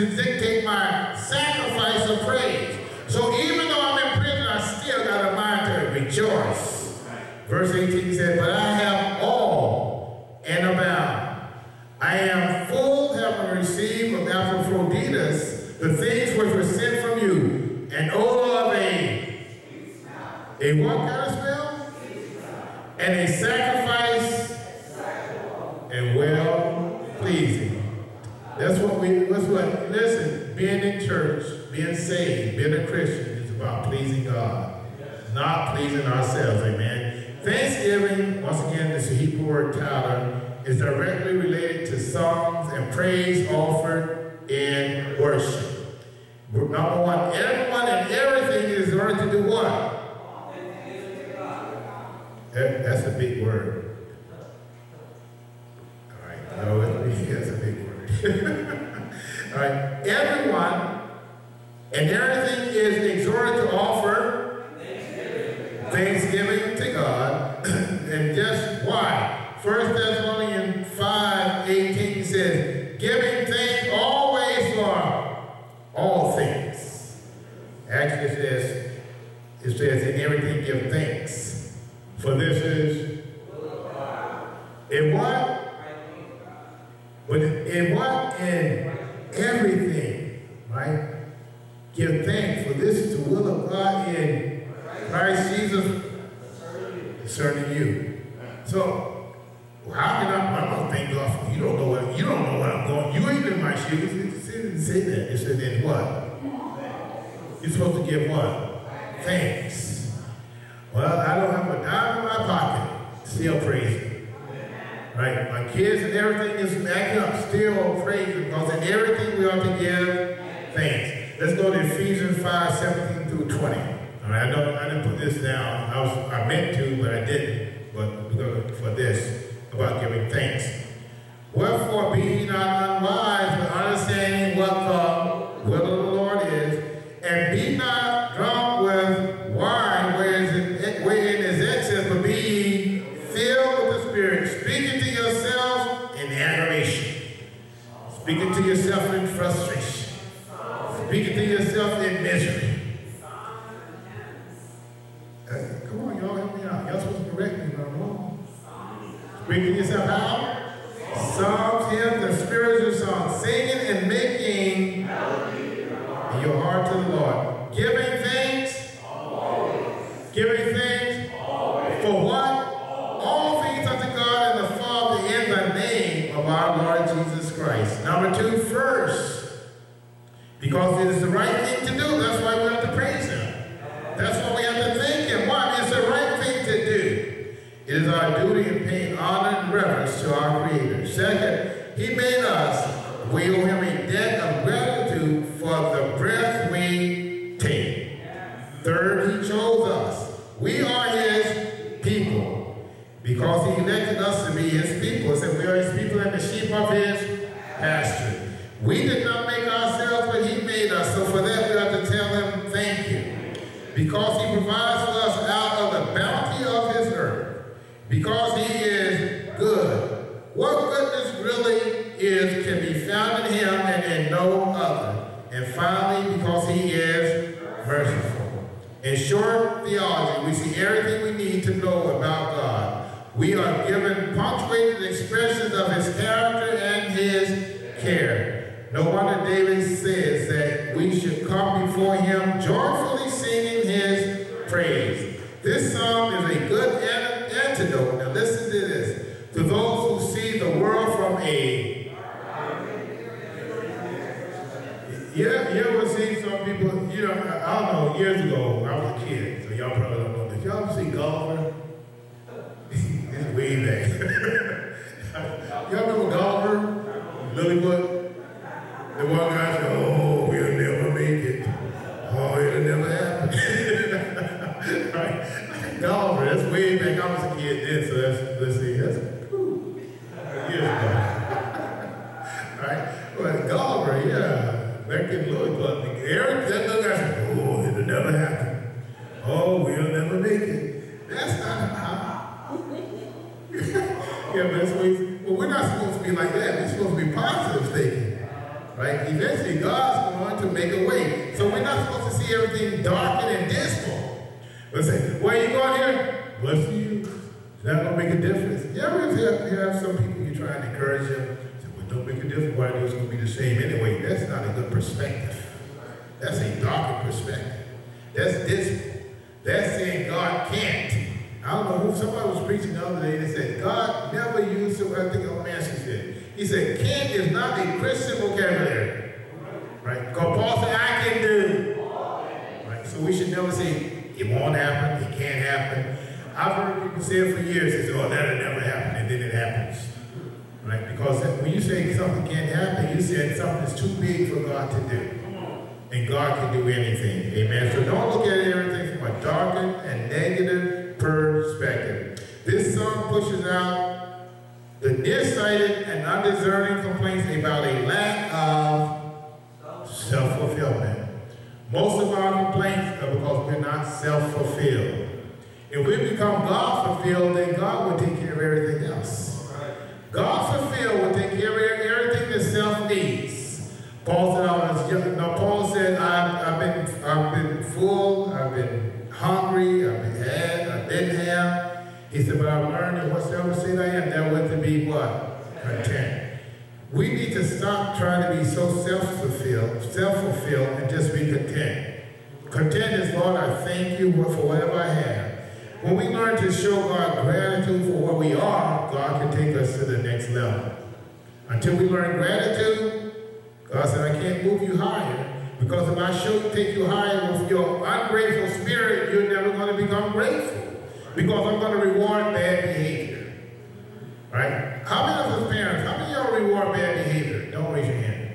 to dictate my sacrifice of praise. So even though I'm in prison, I still got a mind to rejoice. Verse 18 says, but I have all and abound. I am full, having received of Epaphroditus the things which were sent from you, an odor of a what kind of smell? And a sacrifice and well pleasing. That's what listen, being in church, being saved, being a Christian is about pleasing God, not pleasing ourselves, amen. Thanksgiving, once again, this Hebrew word Tyler, is directly related to songs and praise offered in worship. Number one, everyone and everything is ordered to do what? That's a big word. All right, no, that's a big word. All right, everyone and everything is exhorted to offer thanksgiving to God. And just why? 1 Thessalonians 5:18 says, giving thanks always for all things. Actually, it says in everything give thanks. For this is in what? But in what? In everything, right? Give thanks, for this is the will of God in Christ Jesus concerning you. So, how can I'm going to thank God for you? Don't know what I'm going. You ain't in my shoes. It didn't say that. It said in what? You're supposed to give what? Thanks. Well, I don't have a dime in my pocket. Still praising. Right? My kids and everything is acting up. Still praising. Because in everything we ought to give thanks. Let's go to Ephesians 5:17 through 20. All right, I didn't put this down. I meant to, but I didn't. But for this, about giving thanks. Wherefore, be ye not unwise, but understanding what the will of the Lord is, and be not drunk with wine, wherein is excess, but be ye filled with the Spirit, speaking to yourselves in adoration, speaking to yourself in frustration, speaking to yourself in misery. Come on, y'all, help me out. Y'all supposed to correct me if I'm wrong. Speaking to yourself how? Psalms, hymns, and spiritual songs, singing and making in your heart to the Lord. Giving thanks. Giving thanks. For what? All things unto God and the Father in the name of our Lord Jesus Christ. Number 2, first. Because it is the right thing to do. That's why we have to praise Him. That's why we have to thank Him. Why? It's the right thing to do. It is our duty in paying honor and reverence to our Creator. Second, He made us. We owe Him a debt of gratitude for the breath we take. Third, He chose us. We are His people because He elected us to be His people. So we are His people and the sheep of His pasture. We did not make ourselves, but He made us. So for that, we have to tell Him thank you. Because He provides for us out of the bounty of His earth. Because He is good. What goodness really is can be found in Him and in no other. And finally, because He is merciful. In short theology, we see everything we need to know about God. We are given punctuated expressions of His character and His care. No wonder David says that we should come before Him joyfully singing His praise. This psalm is a good antidote. Now listen to this. To those who see the world from a... You ever see some people, I don't know, years ago, I was a kid, so y'all probably don't know this. Y'all ever see Gulliver? It's way back. Y'all remember Gulliver? Lilywood? The one guy said, oh, we'll never make it. Oh, it'll never happen. Right? Gulliver, that's way back. I was a kid then, so let's see. That's years ago. Right? Well, Gulliver, yeah. Back in Louisville, Eric, that little guy said, oh, it'll never happen. Oh, we'll never make it. That's not how. Yeah, but that's what well, we're not supposed to be like that. We're supposed to be positive thinking. Right? Eventually, God's going to make a way. So we're not supposed to see everything dark and dismal. We'll say, where are you going here? What's for you? Is that going to make a difference? Yeah, we have some people you try and encourage them. Say, well, don't make a difference. Why it's going to be the same anyway? That's not a good perspective. That's a darker perspective. That's dismal. That's saying God can't. I don't know who, somebody was preaching the other day, they said, God never used the word, I think old Master said. He said, can't is not a Christian vocabulary. Right? Because Paul said, I can do. Right? So we should never say, it won't happen, it can't happen. I've heard people say it for years, they say, oh, that'll never happen, and then it happens. Right? Because when you say something can't happen, you said something's too big for God to do. And God can do anything. Amen. So don't look at everything from a darkened and negative perspective. This song pushes out the nearsighted and undiscerning complaints about a lack of self-fulfillment. Most of our complaints are because we're not self-fulfilled. If we become God-fulfilled, then God will take care of everything else. God-fulfilled will take care of everything that self needs. Paul said, I've been full, I've been hungry, I've been have. He said, but I've learned that whatsoever state I am, that was to be what? Content. We need to stop trying to be so self-fulfilled, and just be content. Content is, Lord, I thank you for whatever I have. When we learn to show God gratitude for where we are, God can take us to the next level. Until we learn gratitude, God said, I can't move you higher, because if I take you higher with your ungrateful spirit, you're never going to become grateful, because I'm going to reward bad behavior. Right? How many of us parents, how many of y'all reward bad behavior? Don't raise your hand.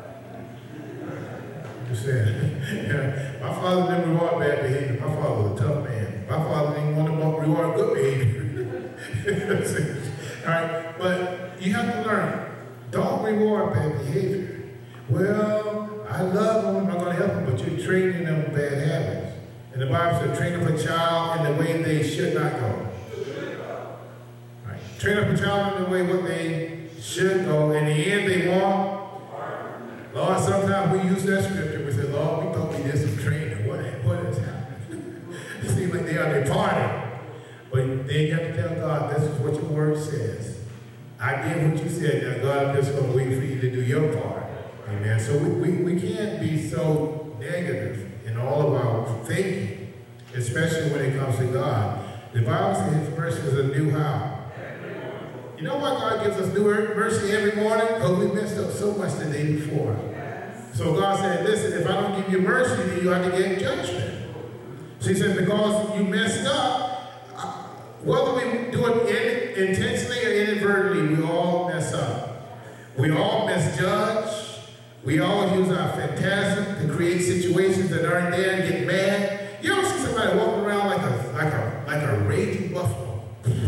Just saying. My father didn't reward bad behavior. My father was a tough man. My father didn't want to reward good behavior. All right? But you have to learn, don't reward bad behavior. Well, I love them, I'm not going to help them, but you're training them bad habits. And the Bible says, train up a child in the way they should not go. Right. Train up a child in the way what they should go. In the end, they want. Lord, sometimes we use that scripture. We say, Lord, we thought we did some training. What has happened? It seems like they are departed. But then you have to tell God, this is what your word says. I did what you said. Now, God, I'm just going to wait for you to do your part. Amen. So we can't be so negative in all of our thinking, especially when it comes to God. The Bible says His mercy is a new how? You know why God gives us new mercy every morning? Because we messed up so much the day before. So God said, listen, if I don't give you mercy, then you have to get judgment. So He said, because you messed up, whether we do it intentionally or inadvertently, we all mess up. We all misjudge. We all use our phantasm to create situations that aren't there and get mad. You ever see somebody walking around like a raging buffalo?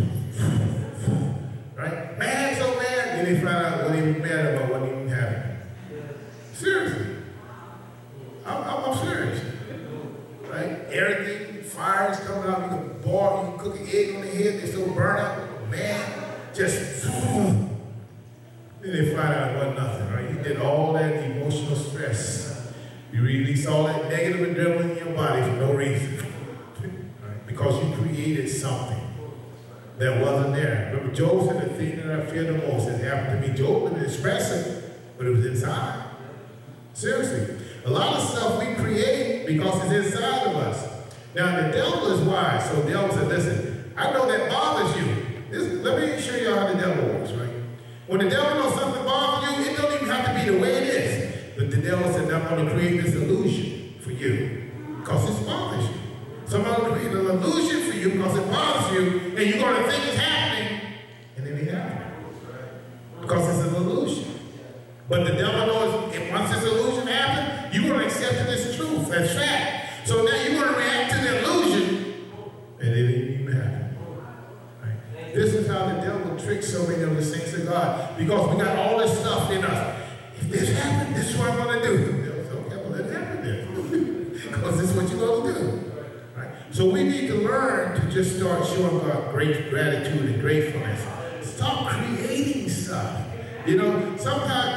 Right? Mad, so mad, then they find out what they were mad about what even happened. Seriously. I'm serious. Right? Everything, fires coming out, you can cook an egg on the head, they still burn out, mad, just then they find out it wasn't nothing, right? You did all that emotional stress. You released all that negative adrenaline in your body for no reason. Right? Because you created something that wasn't there. Remember, Job said the thing that I fear the most has happened to me. Job didn't express it, but it was inside. Seriously. A lot of stuff we create because it's inside of us. Now, the devil is wise. So the devil said, listen, I know that bothers you. Let me show you how the devil works, right? When the devil knows something bothers you, it don't even have to be the way it is. But the devil said, I'm going to create this illusion for you because it bothers you. So I'm going to create an illusion for you because it bothers you, and you're going to think it's happening, and it ain't happening. Because it's an illusion. But the devil knows if once this illusion happens, you're going to accept it as truth, as fact. So now you're going to react to the illusion, and it ain't even happening. Right? This is how the devil tricks so many of the saints of God, because we got all this stuff in us. If this happened, this is what I'm going to do. The devil says, okay, well, let it happen then. Because this is what you're going to do. Right? So we need to learn to just start showing God great gratitude and gratefulness. Stop creating stuff. You know, sometimes,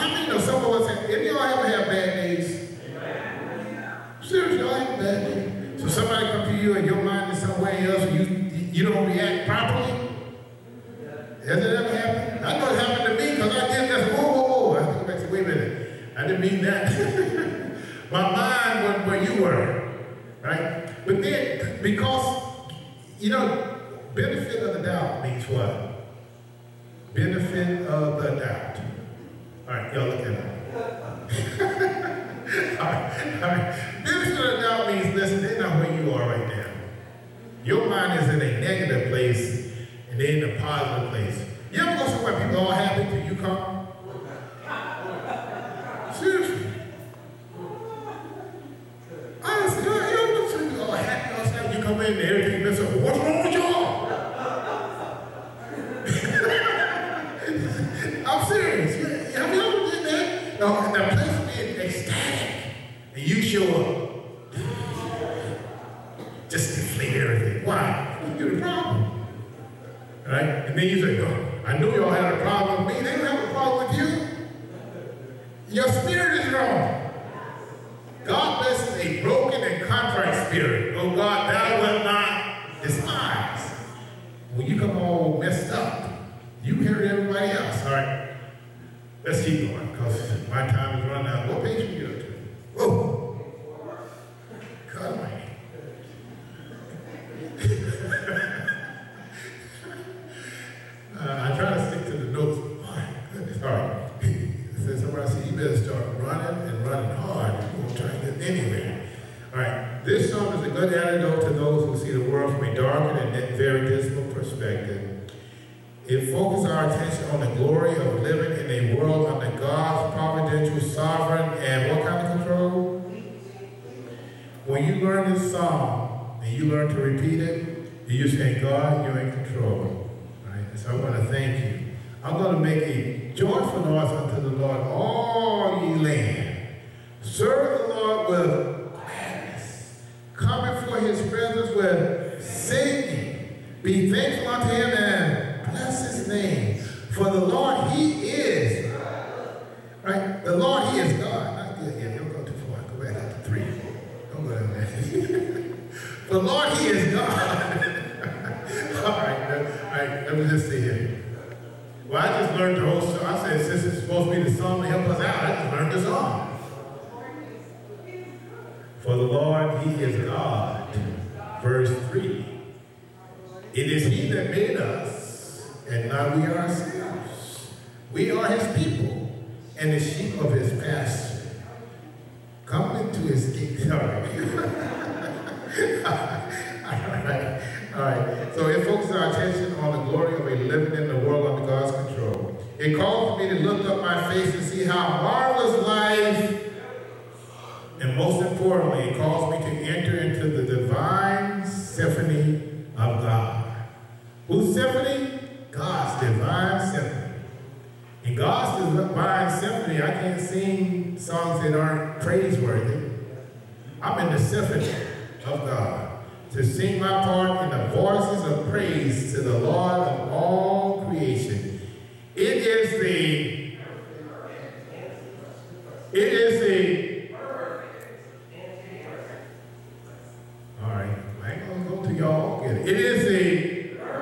how many know some of us have, if y'all ever have bad days? Seriously, y'all have bad days. So somebody come to you and your mind is somewhere else and you don't react properly? Has it ever happened? I know it happened to me because I did this. Whoa. I have to go back and say, wait a minute. I didn't mean that. My mind wasn't where you were, right? But then, because, benefit of the doubt means what? Benefit of the doubt. All right, y'all look at that. all right. Benefit of the doubt means, listen, they're not where you are right now. Your mind is in a negative place, and they're in a positive place. You ever go somewhere people are all happy till you come? Seriously. Honestly, you ever go somewhere people are happy all the time, you come in and everything mess up. What's wrong with y'all? I'm serious. Have you ever did that? No, the place being ecstatic, and you show up. Just deflate everything. Why? You're the problem. Right? And then you say, no, I knew y'all had a problem with me. They don't have a problem with you. Your spirit is wrong. God blesses a broken and contrite spirit. Oh God, thou wilt not despise. When you come all messed up, you hear everybody else. All right. Let's keep going, because my time is running out. What page we go to? Whoa. God, my hand. I try to stick to the notes. My goodness. All right. Says somebody said, you better start running and running hard. You're going to try to get anywhere. All right. This song is a good antidote to those who see the world from a dark and very dismal perspective. It focuses our attention on the glory of living in a world under God's providential, sovereign, and what kind of control? When you learn this song and you learn to repeat it, you say, God, you're in control. Right? So I want to thank you. I'm going to make a joyful noise unto the Lord, all ye land. Serve the Lord with gladness. Come before his presence with singing. Be thankful unto him and bless his name. For the Lord, he is. Right? The Lord, he is God. Not good yet. Don't go too far. Go back up to 3. Don't go down there. For the Lord, he is God. All right. Let me just see here. Well, I just learned the whole song. I said, since it's supposed to be the song to help us out, I just learned the song. For the Lord, he is God. Verse 3. It is he that made us, and not we ourselves. We are his people, and the sheep of his pasture. Come into his gate. All right. So it focuses our attention on the glory of a living in the world under God's control. It calls me to lift up my face and see how marvelous life, and most importantly, it calls me to enter into the divine symphony of God. Whose symphony? God's divine symphony. In God's divine symphony, I can't sing songs that aren't praiseworthy. I'm in the symphony of God to sing my part in the voices of praise to the Lord of all creation. It is the all right, I ain't gonna go to y'all get it. It is the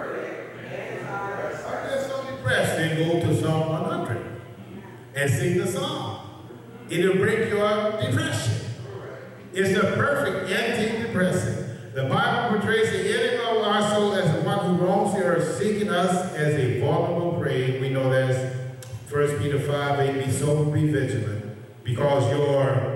I'm just so depressed, then go to Psalm 100 and sing the song. It'll break your depression. It's the perfect antidepressant. The Bible portrays the enemy of our soul as the one who roams the earth, seeking us as a vulnerable prey. We know that's 1 Peter 5:8. Be sober, be vigilant, because you're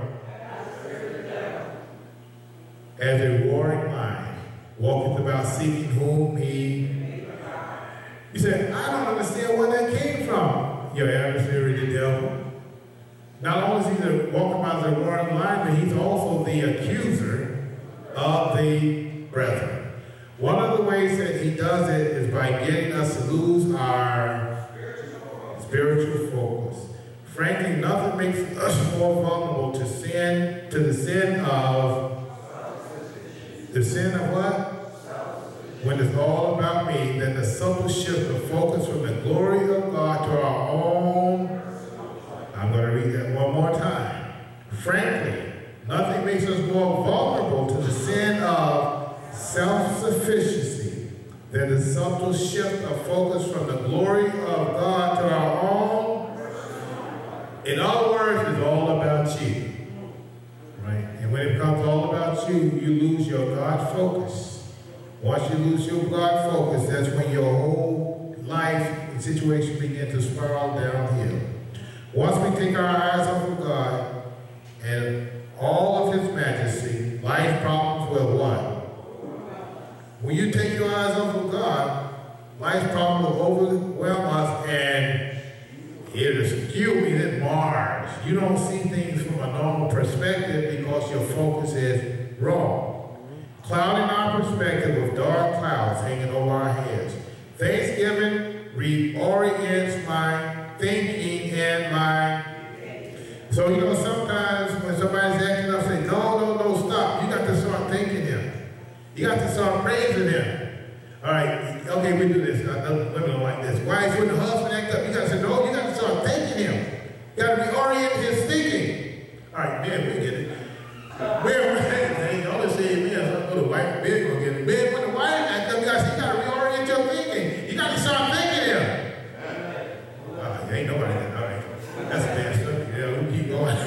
as a roaring lion, walketh about seeking whom he. You said, I don't understand where that came from. Your adversary, the devil. Not only is he walking about as a roaring lion, but he's also the accuser of the brethren. One of the ways that he does it is by getting us to lose our spiritual focus. Frankly, nothing makes us more vulnerable to sin, to the sin of what? When it's all about me, then the subtle shift of focus from the glory of God to our own. I'm going sufficiency. There's a subtle shift of focus from the glory of God to our own. In other words, it's all about you. Right? And when it becomes all about you, you lose your God focus. Once you lose your God focus, that's when your whole life and situation begin to spiral downhill. Once we take our eyes off of God and all of His majesty, life problems will what? When you take your eyes off of God, life problems will overwhelm us, and it'll skew me at Mars. You don't see things from a normal perspective because your focus is wrong. Clouding our perspective with dark clouds hanging over our heads. Thanksgiving reorients my thinking and my... So, you know, sometimes when somebody's acting up, say, no, stop. You got to start thanking Him. You got to start praising Him. All right, okay, we do this. Women don't like this. Wives, when the husband acts up, you got to say, no, you got to start thanking Him. You got to reorient his thinking. All right, man, we get it. Man, all they say amen. So the wife, man, gonna get it. Man, when the wife acts up, you got to reorient your thinking. You got to start thanking Him. Ain't nobody that. All right, that's a bad stuff. Yeah, we keep going.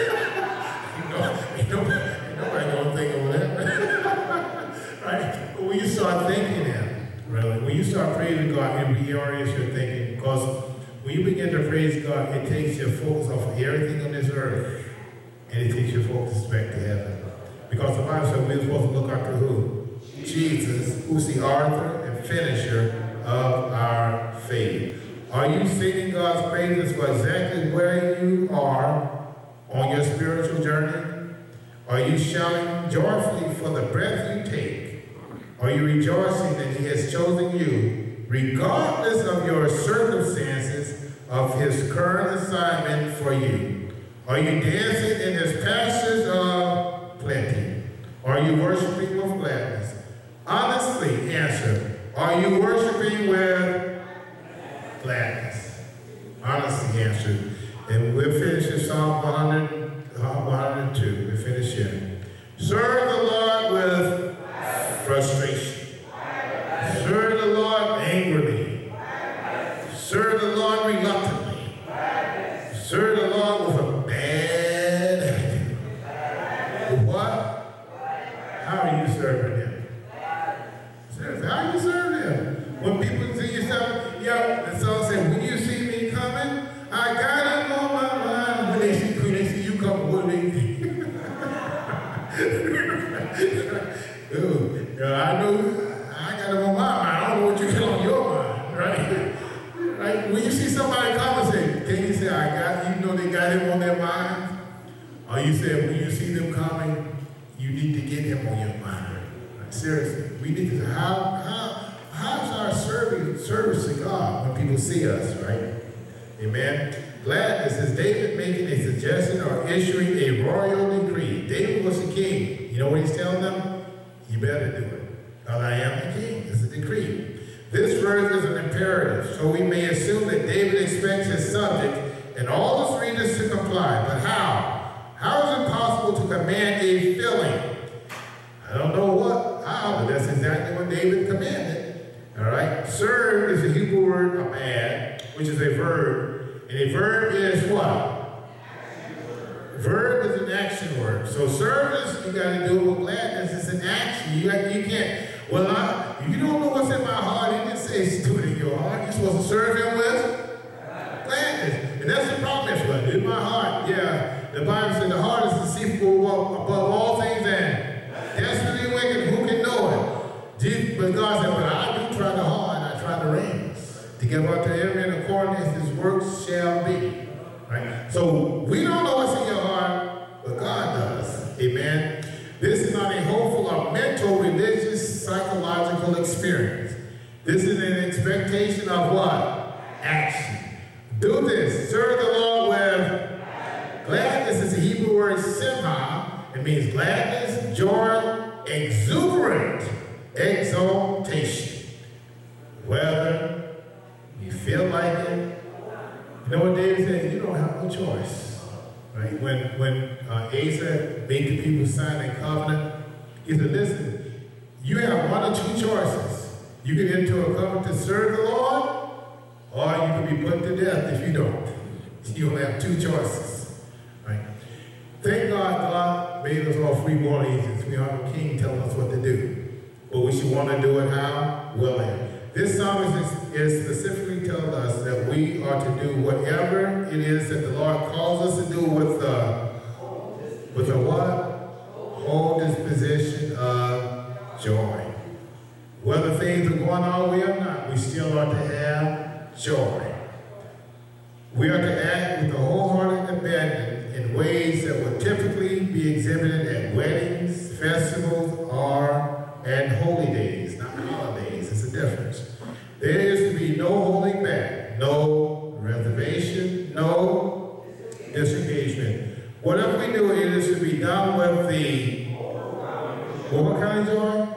Ain't nobody gonna think over that. Right? But when you start thanking Him, really, when you start praising God, it reorients your thinking. Because when you begin to praise God, it takes your focus off of everything on this earth, and it takes your focus back to heaven. Because the Bible says we're supposed to look after who? Jesus, who's the author and finisher of our faith. Are you singing God's praises for exactly where you are on your spiritual journey? Are you shouting joyfully for the breath you take? Are you rejoicing that He has chosen you, regardless of your circumstances, of His current assignment for you? Are you dancing in His pastures of plenty? Are you worshiping with gladness? Honestly answer, are you worshiping with gladness? Honestly answer. And we'll finish in Psalm 102. We'll finish here. Serve the Lord with frustration. Serve the Lord angrily. Serve the Lord reluctantly. Serve the Lord with a bad attitude. What? How are you serving Him? How are you serving Him? When people see yourself, the song says, when you see me coming, I got Him on my mind. When they see you coming, what do they think? I know I got Him on my mind. I don't know what you got on your mind, right? Right? When you see somebody come and say, can you say, I got, you know they got Him on their mind? Or you say, when you see them coming, you need to get Him on your mind. Right? Seriously, we need to say, how's our service to God when people see us, right? Amen. Gladness is David making a suggestion or issuing a royal decree. David was the king. You know what he's telling them? You better do it. Because I am the king. It's a decree. This verse is an imperative, so we may assume that David expects his subject and all his readers to comply. But how? How is it possible to command a feeling? I don't know how, but that's exactly what David commanded. All right? Serve is the Hebrew word amad, which is a verb. And a verb is what? Verb is an action word. So service, you got to do it with gladness. It's an action. You can't. Well, you don't know what's in my heart. He didn't say do it in your heart. You're supposed to serve Him with gladness. And that's the problem. That's what in my heart. Yeah, the Bible said the heart is deceitful above all things and desperately wicked. Who can know it? But God said, but I do try the hard. I try the reins to give unto every man according as his works shall be. Right? So we don't know what's in your heart, but God does. Amen. This is not a hopeful or mental, religious, psychological experience. This is an expectation of what? Action. Do this. Serve the Lord with gladness. Is the Hebrew word simha. It means gladness, joy, exuberant, exaltation. Whether you feel like it. You know what David said? You don't have no choice. Right? When Asa made the people sign a covenant, he said, listen, You have one or two choices. You can enter a covenant to serve the Lord, or you can be put to death if you don't. You only have two choices. Right? Thank God God made us all free-born agents. We have a king telling us what to do. But we should want to do it how? Willingly. This psalmist is specifically telling us that we are to do whatever it is that the Lord calls us to do with a what? Whole disposition of joy. Whether things are going our way or not, we still ought to have joy. We are to act with a wholehearted abandon in ways that would typically be exhibited at weddings, festivals, and holy days, not holidays. It's a difference. There is to be no holding back, no reservation, no disengagement. Whatever we do, it is to be done with the what kind of joy?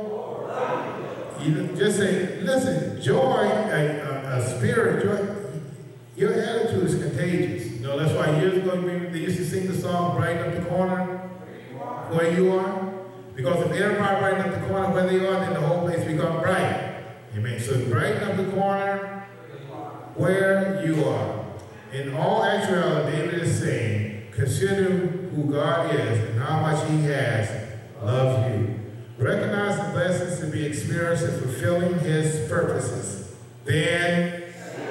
You just say, listen, joy, a spirit, joy. Your attitude is contagious. You know, that's why years ago they used to sing the song "Brighten Up the Corner" where you are. Because if everybody brighten up the corner where they are, then the whole place becomes bright. Amen. So brighten up the corner where you are. In all actuality, David is saying, consider who God is and how much he has loved you. Recognize the blessings to be experienced in fulfilling his purposes. Then,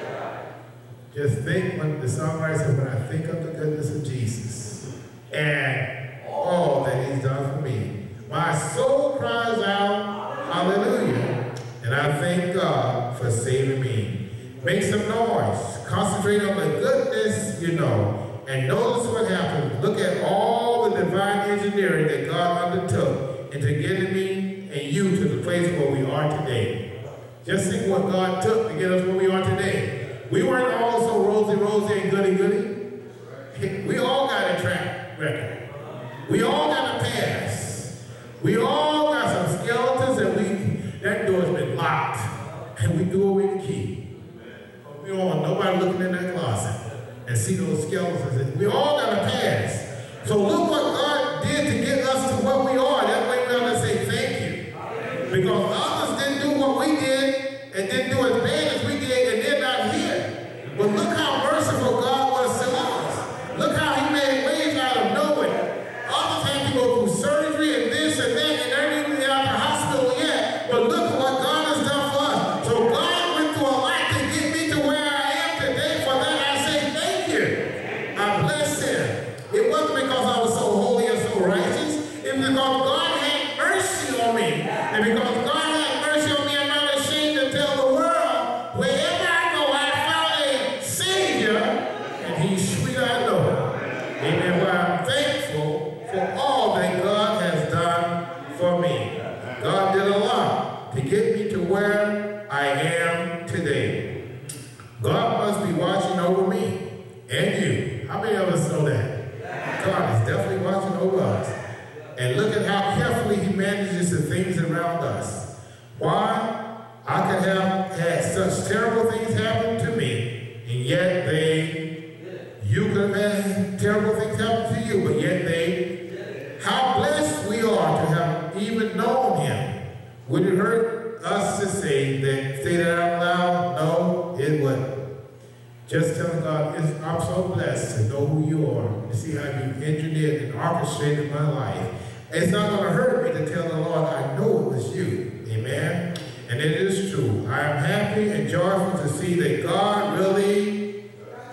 just think when the songwriter said, when I think of the goodness of Jesus and all that he's done for me, my soul cries out, hallelujah, and I thank God for saving me. Make some noise. Concentrate on the goodness, and notice what happens. Look at all the divine engineering that God undertook into getting me and you to the place where we are today. Just think what God took to get us where we are today. We weren't all so rosy and goody. We all got a track record. We all got a pass. We all got some skeletons that door's been locked, and we threw away the key. We don't want nobody looking in that closet and see those skeletons. We all got a past. So look what God did to get us to what we are. That way we ought to say thank you. Because others didn't do what we did and didn't do as bad as we did, and they're not here. But look how merciful God was to us. Look how he made ways out of nowhere. Others had to go through surgery and this and that, and they're not even out of the hospital yet. But look at what God has done for us. So God went through a lot to get me to where I am today. For that I say thank you. I bless him. It wasn't because I was so holy and so righteous. It was because God had mercy on me. And because God had mercy on me, I'm not ashamed to tell the world, wherever I go, I found a Savior, and he's sweet, I know. Amen. Well, I'm thankful for all that God has done for me. God did a lot to get me to where I am today. God must be watching over me and you. How many of us know that? God is definitely watching over us. And look at how carefully he manages the things around us. Why? I could have had such terrible things happen to me, and yet you could have had terrible things happen to you, but yet how blessed we are to have even known him. Would it hurt us to say that out loud? No, it wouldn't. Just telling God, I'm so blessed to know who you are, to see how you engineered and orchestrated my life. It's not going to hurt me to tell the Lord, I know it was you. Amen? And it is true. I am happy and joyful to see that God really,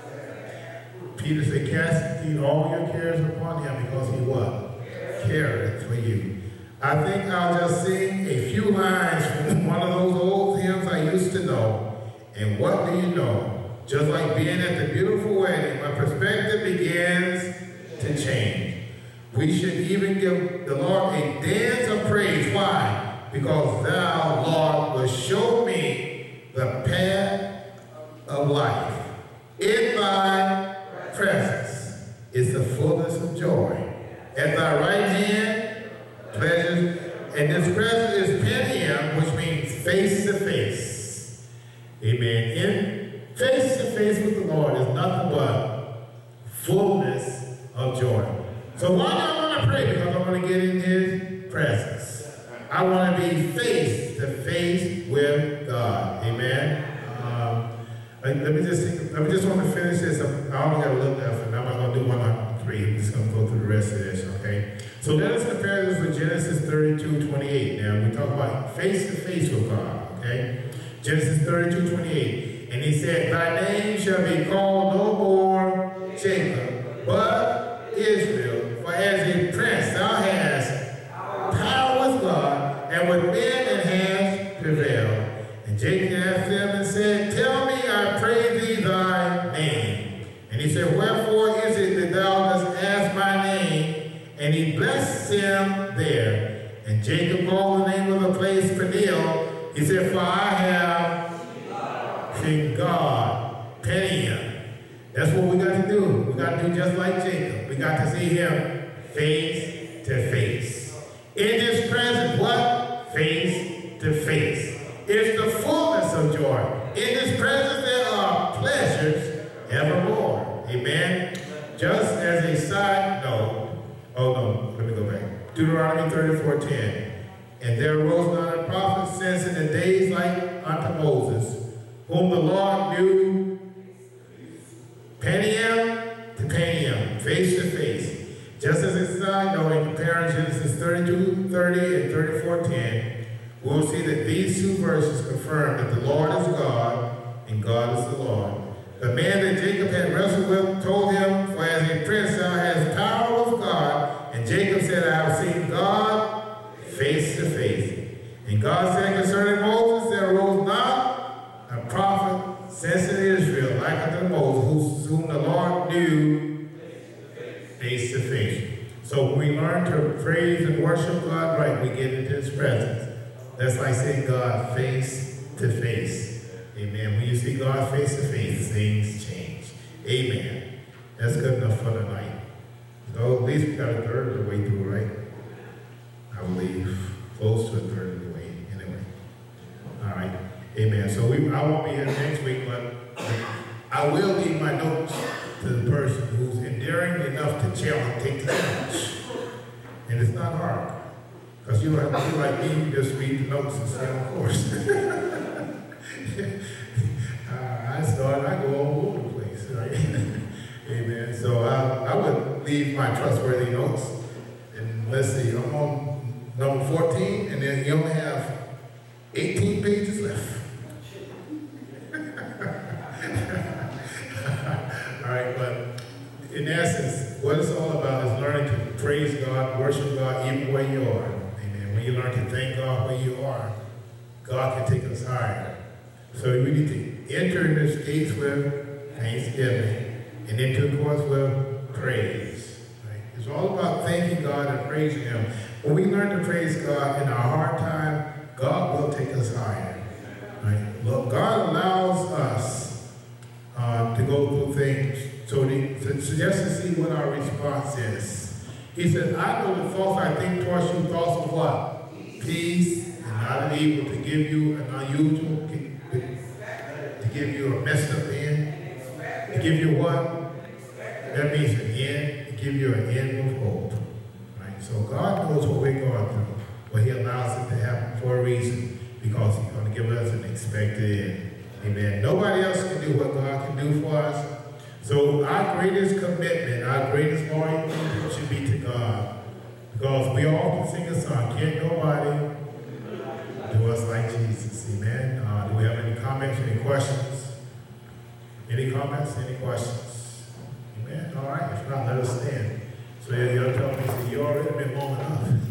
Peter said, cast all your cares upon him because he what? Cared for you. I think I'll just sing a few lines from one of those old hymns I used to know. And what do you know? Just like being at the beautiful wedding, my perspective begins to change. We should even give the Lord a dance of praise. Why? Because thou, Lord, will show me the path of life. In thy presence is the fullness of joy. At thy right hand, pleasures. And this presence is Penium, which means face to face. Amen. In face to face with the Lord is nothing but fullness of joy. So why do I want to pray? Because I want to get in his presence. I want to be face I only got a little left, and I'm not going to do 103. I'm just going to go through the rest of this, okay? So let us compare this with Genesis 32:28. Now, we talk about face-to-face with God, okay? Genesis 32:28. And he said, thy name shall be called no more Jacob, but Israel. For as a prince thou hast power with God, and with men and hands prevailed. And Jacob asked them and said, tell me, I pray thee, thy name. And he said, wherefore is it that thou dost ask my name? And he blessed him there. And Jacob called the name of the place Peniel. He said, for I have seen God, Peniel. That's what we got to do. We got to do just like Jacob. We got to see him face to face. In his presence, what? Face to face. It's the fullness of joy. In his presence there are pleasures evermore. Amen. Just as a side note, oh no, let me go back. Deuteronomy 34:10. And there arose not a prophet since in the days like unto Moses, whom the Lord knew Peniel to Peniel, face to face. Just as a side note, in comparing Genesis 32:30 and 34:10, we'll see that these two verses confirm that the Lord is God and God is the Lord. The man that Jacob had wrestled with told him, for as a prince thou hast power with God. And Jacob said, I have seen God face to face. And God said concerning Moses, there arose not a prophet since in Israel like unto Moses, whom the Lord knew face to face. So when we learn to praise and worship God right, we get into his presence. That's like saying God face to face. Amen. When you see God face to face, things change. Amen. That's good enough for tonight. So at least we got a third of the way through, right? I believe close to a third of the way. Anyway. All right. Amen. So I won't be here next week, but I will leave my notes to the person who's enduring enough to take the challenge. And it's not hard. Because you don't have to be like me, you just read the notes and stay on course. I go all over the place, right? Amen. So I would leave my trustworthy notes. And let's see, I'm on number 14, and then you only have 18 pages left. All right, but in essence, what it's all about is learning to praise God, worship God, even where you are. When you learn to thank God where you are, God can take us higher. So we need to enter the gates with thanksgiving and into the courts with praise. Right? It's all about thanking God and praising him. When we learn to praise God in our hard time, God will take us higher. Right? Look, God allows us to go through things so just to see what our response is. He said, I know the thoughts I think towards you, thoughts of what? Peace, and not of evil, to give you an unusual, to give you a messed up end, to give you what? That means an end, to give you an end with hope. Right? So God knows what we're going through, but he allows it to happen for a reason, because he's going to give us an expected end. Amen. Nobody else can do what God can do for us. So our greatest commitment, our greatest loyalty should be to God. Because we all can sing a song. Can't nobody do us like Jesus. Amen. Do we have any comments, any questions? Any comments, any questions? Amen. All right. If not, let us stand. So you'll tell me, so you already been long enough.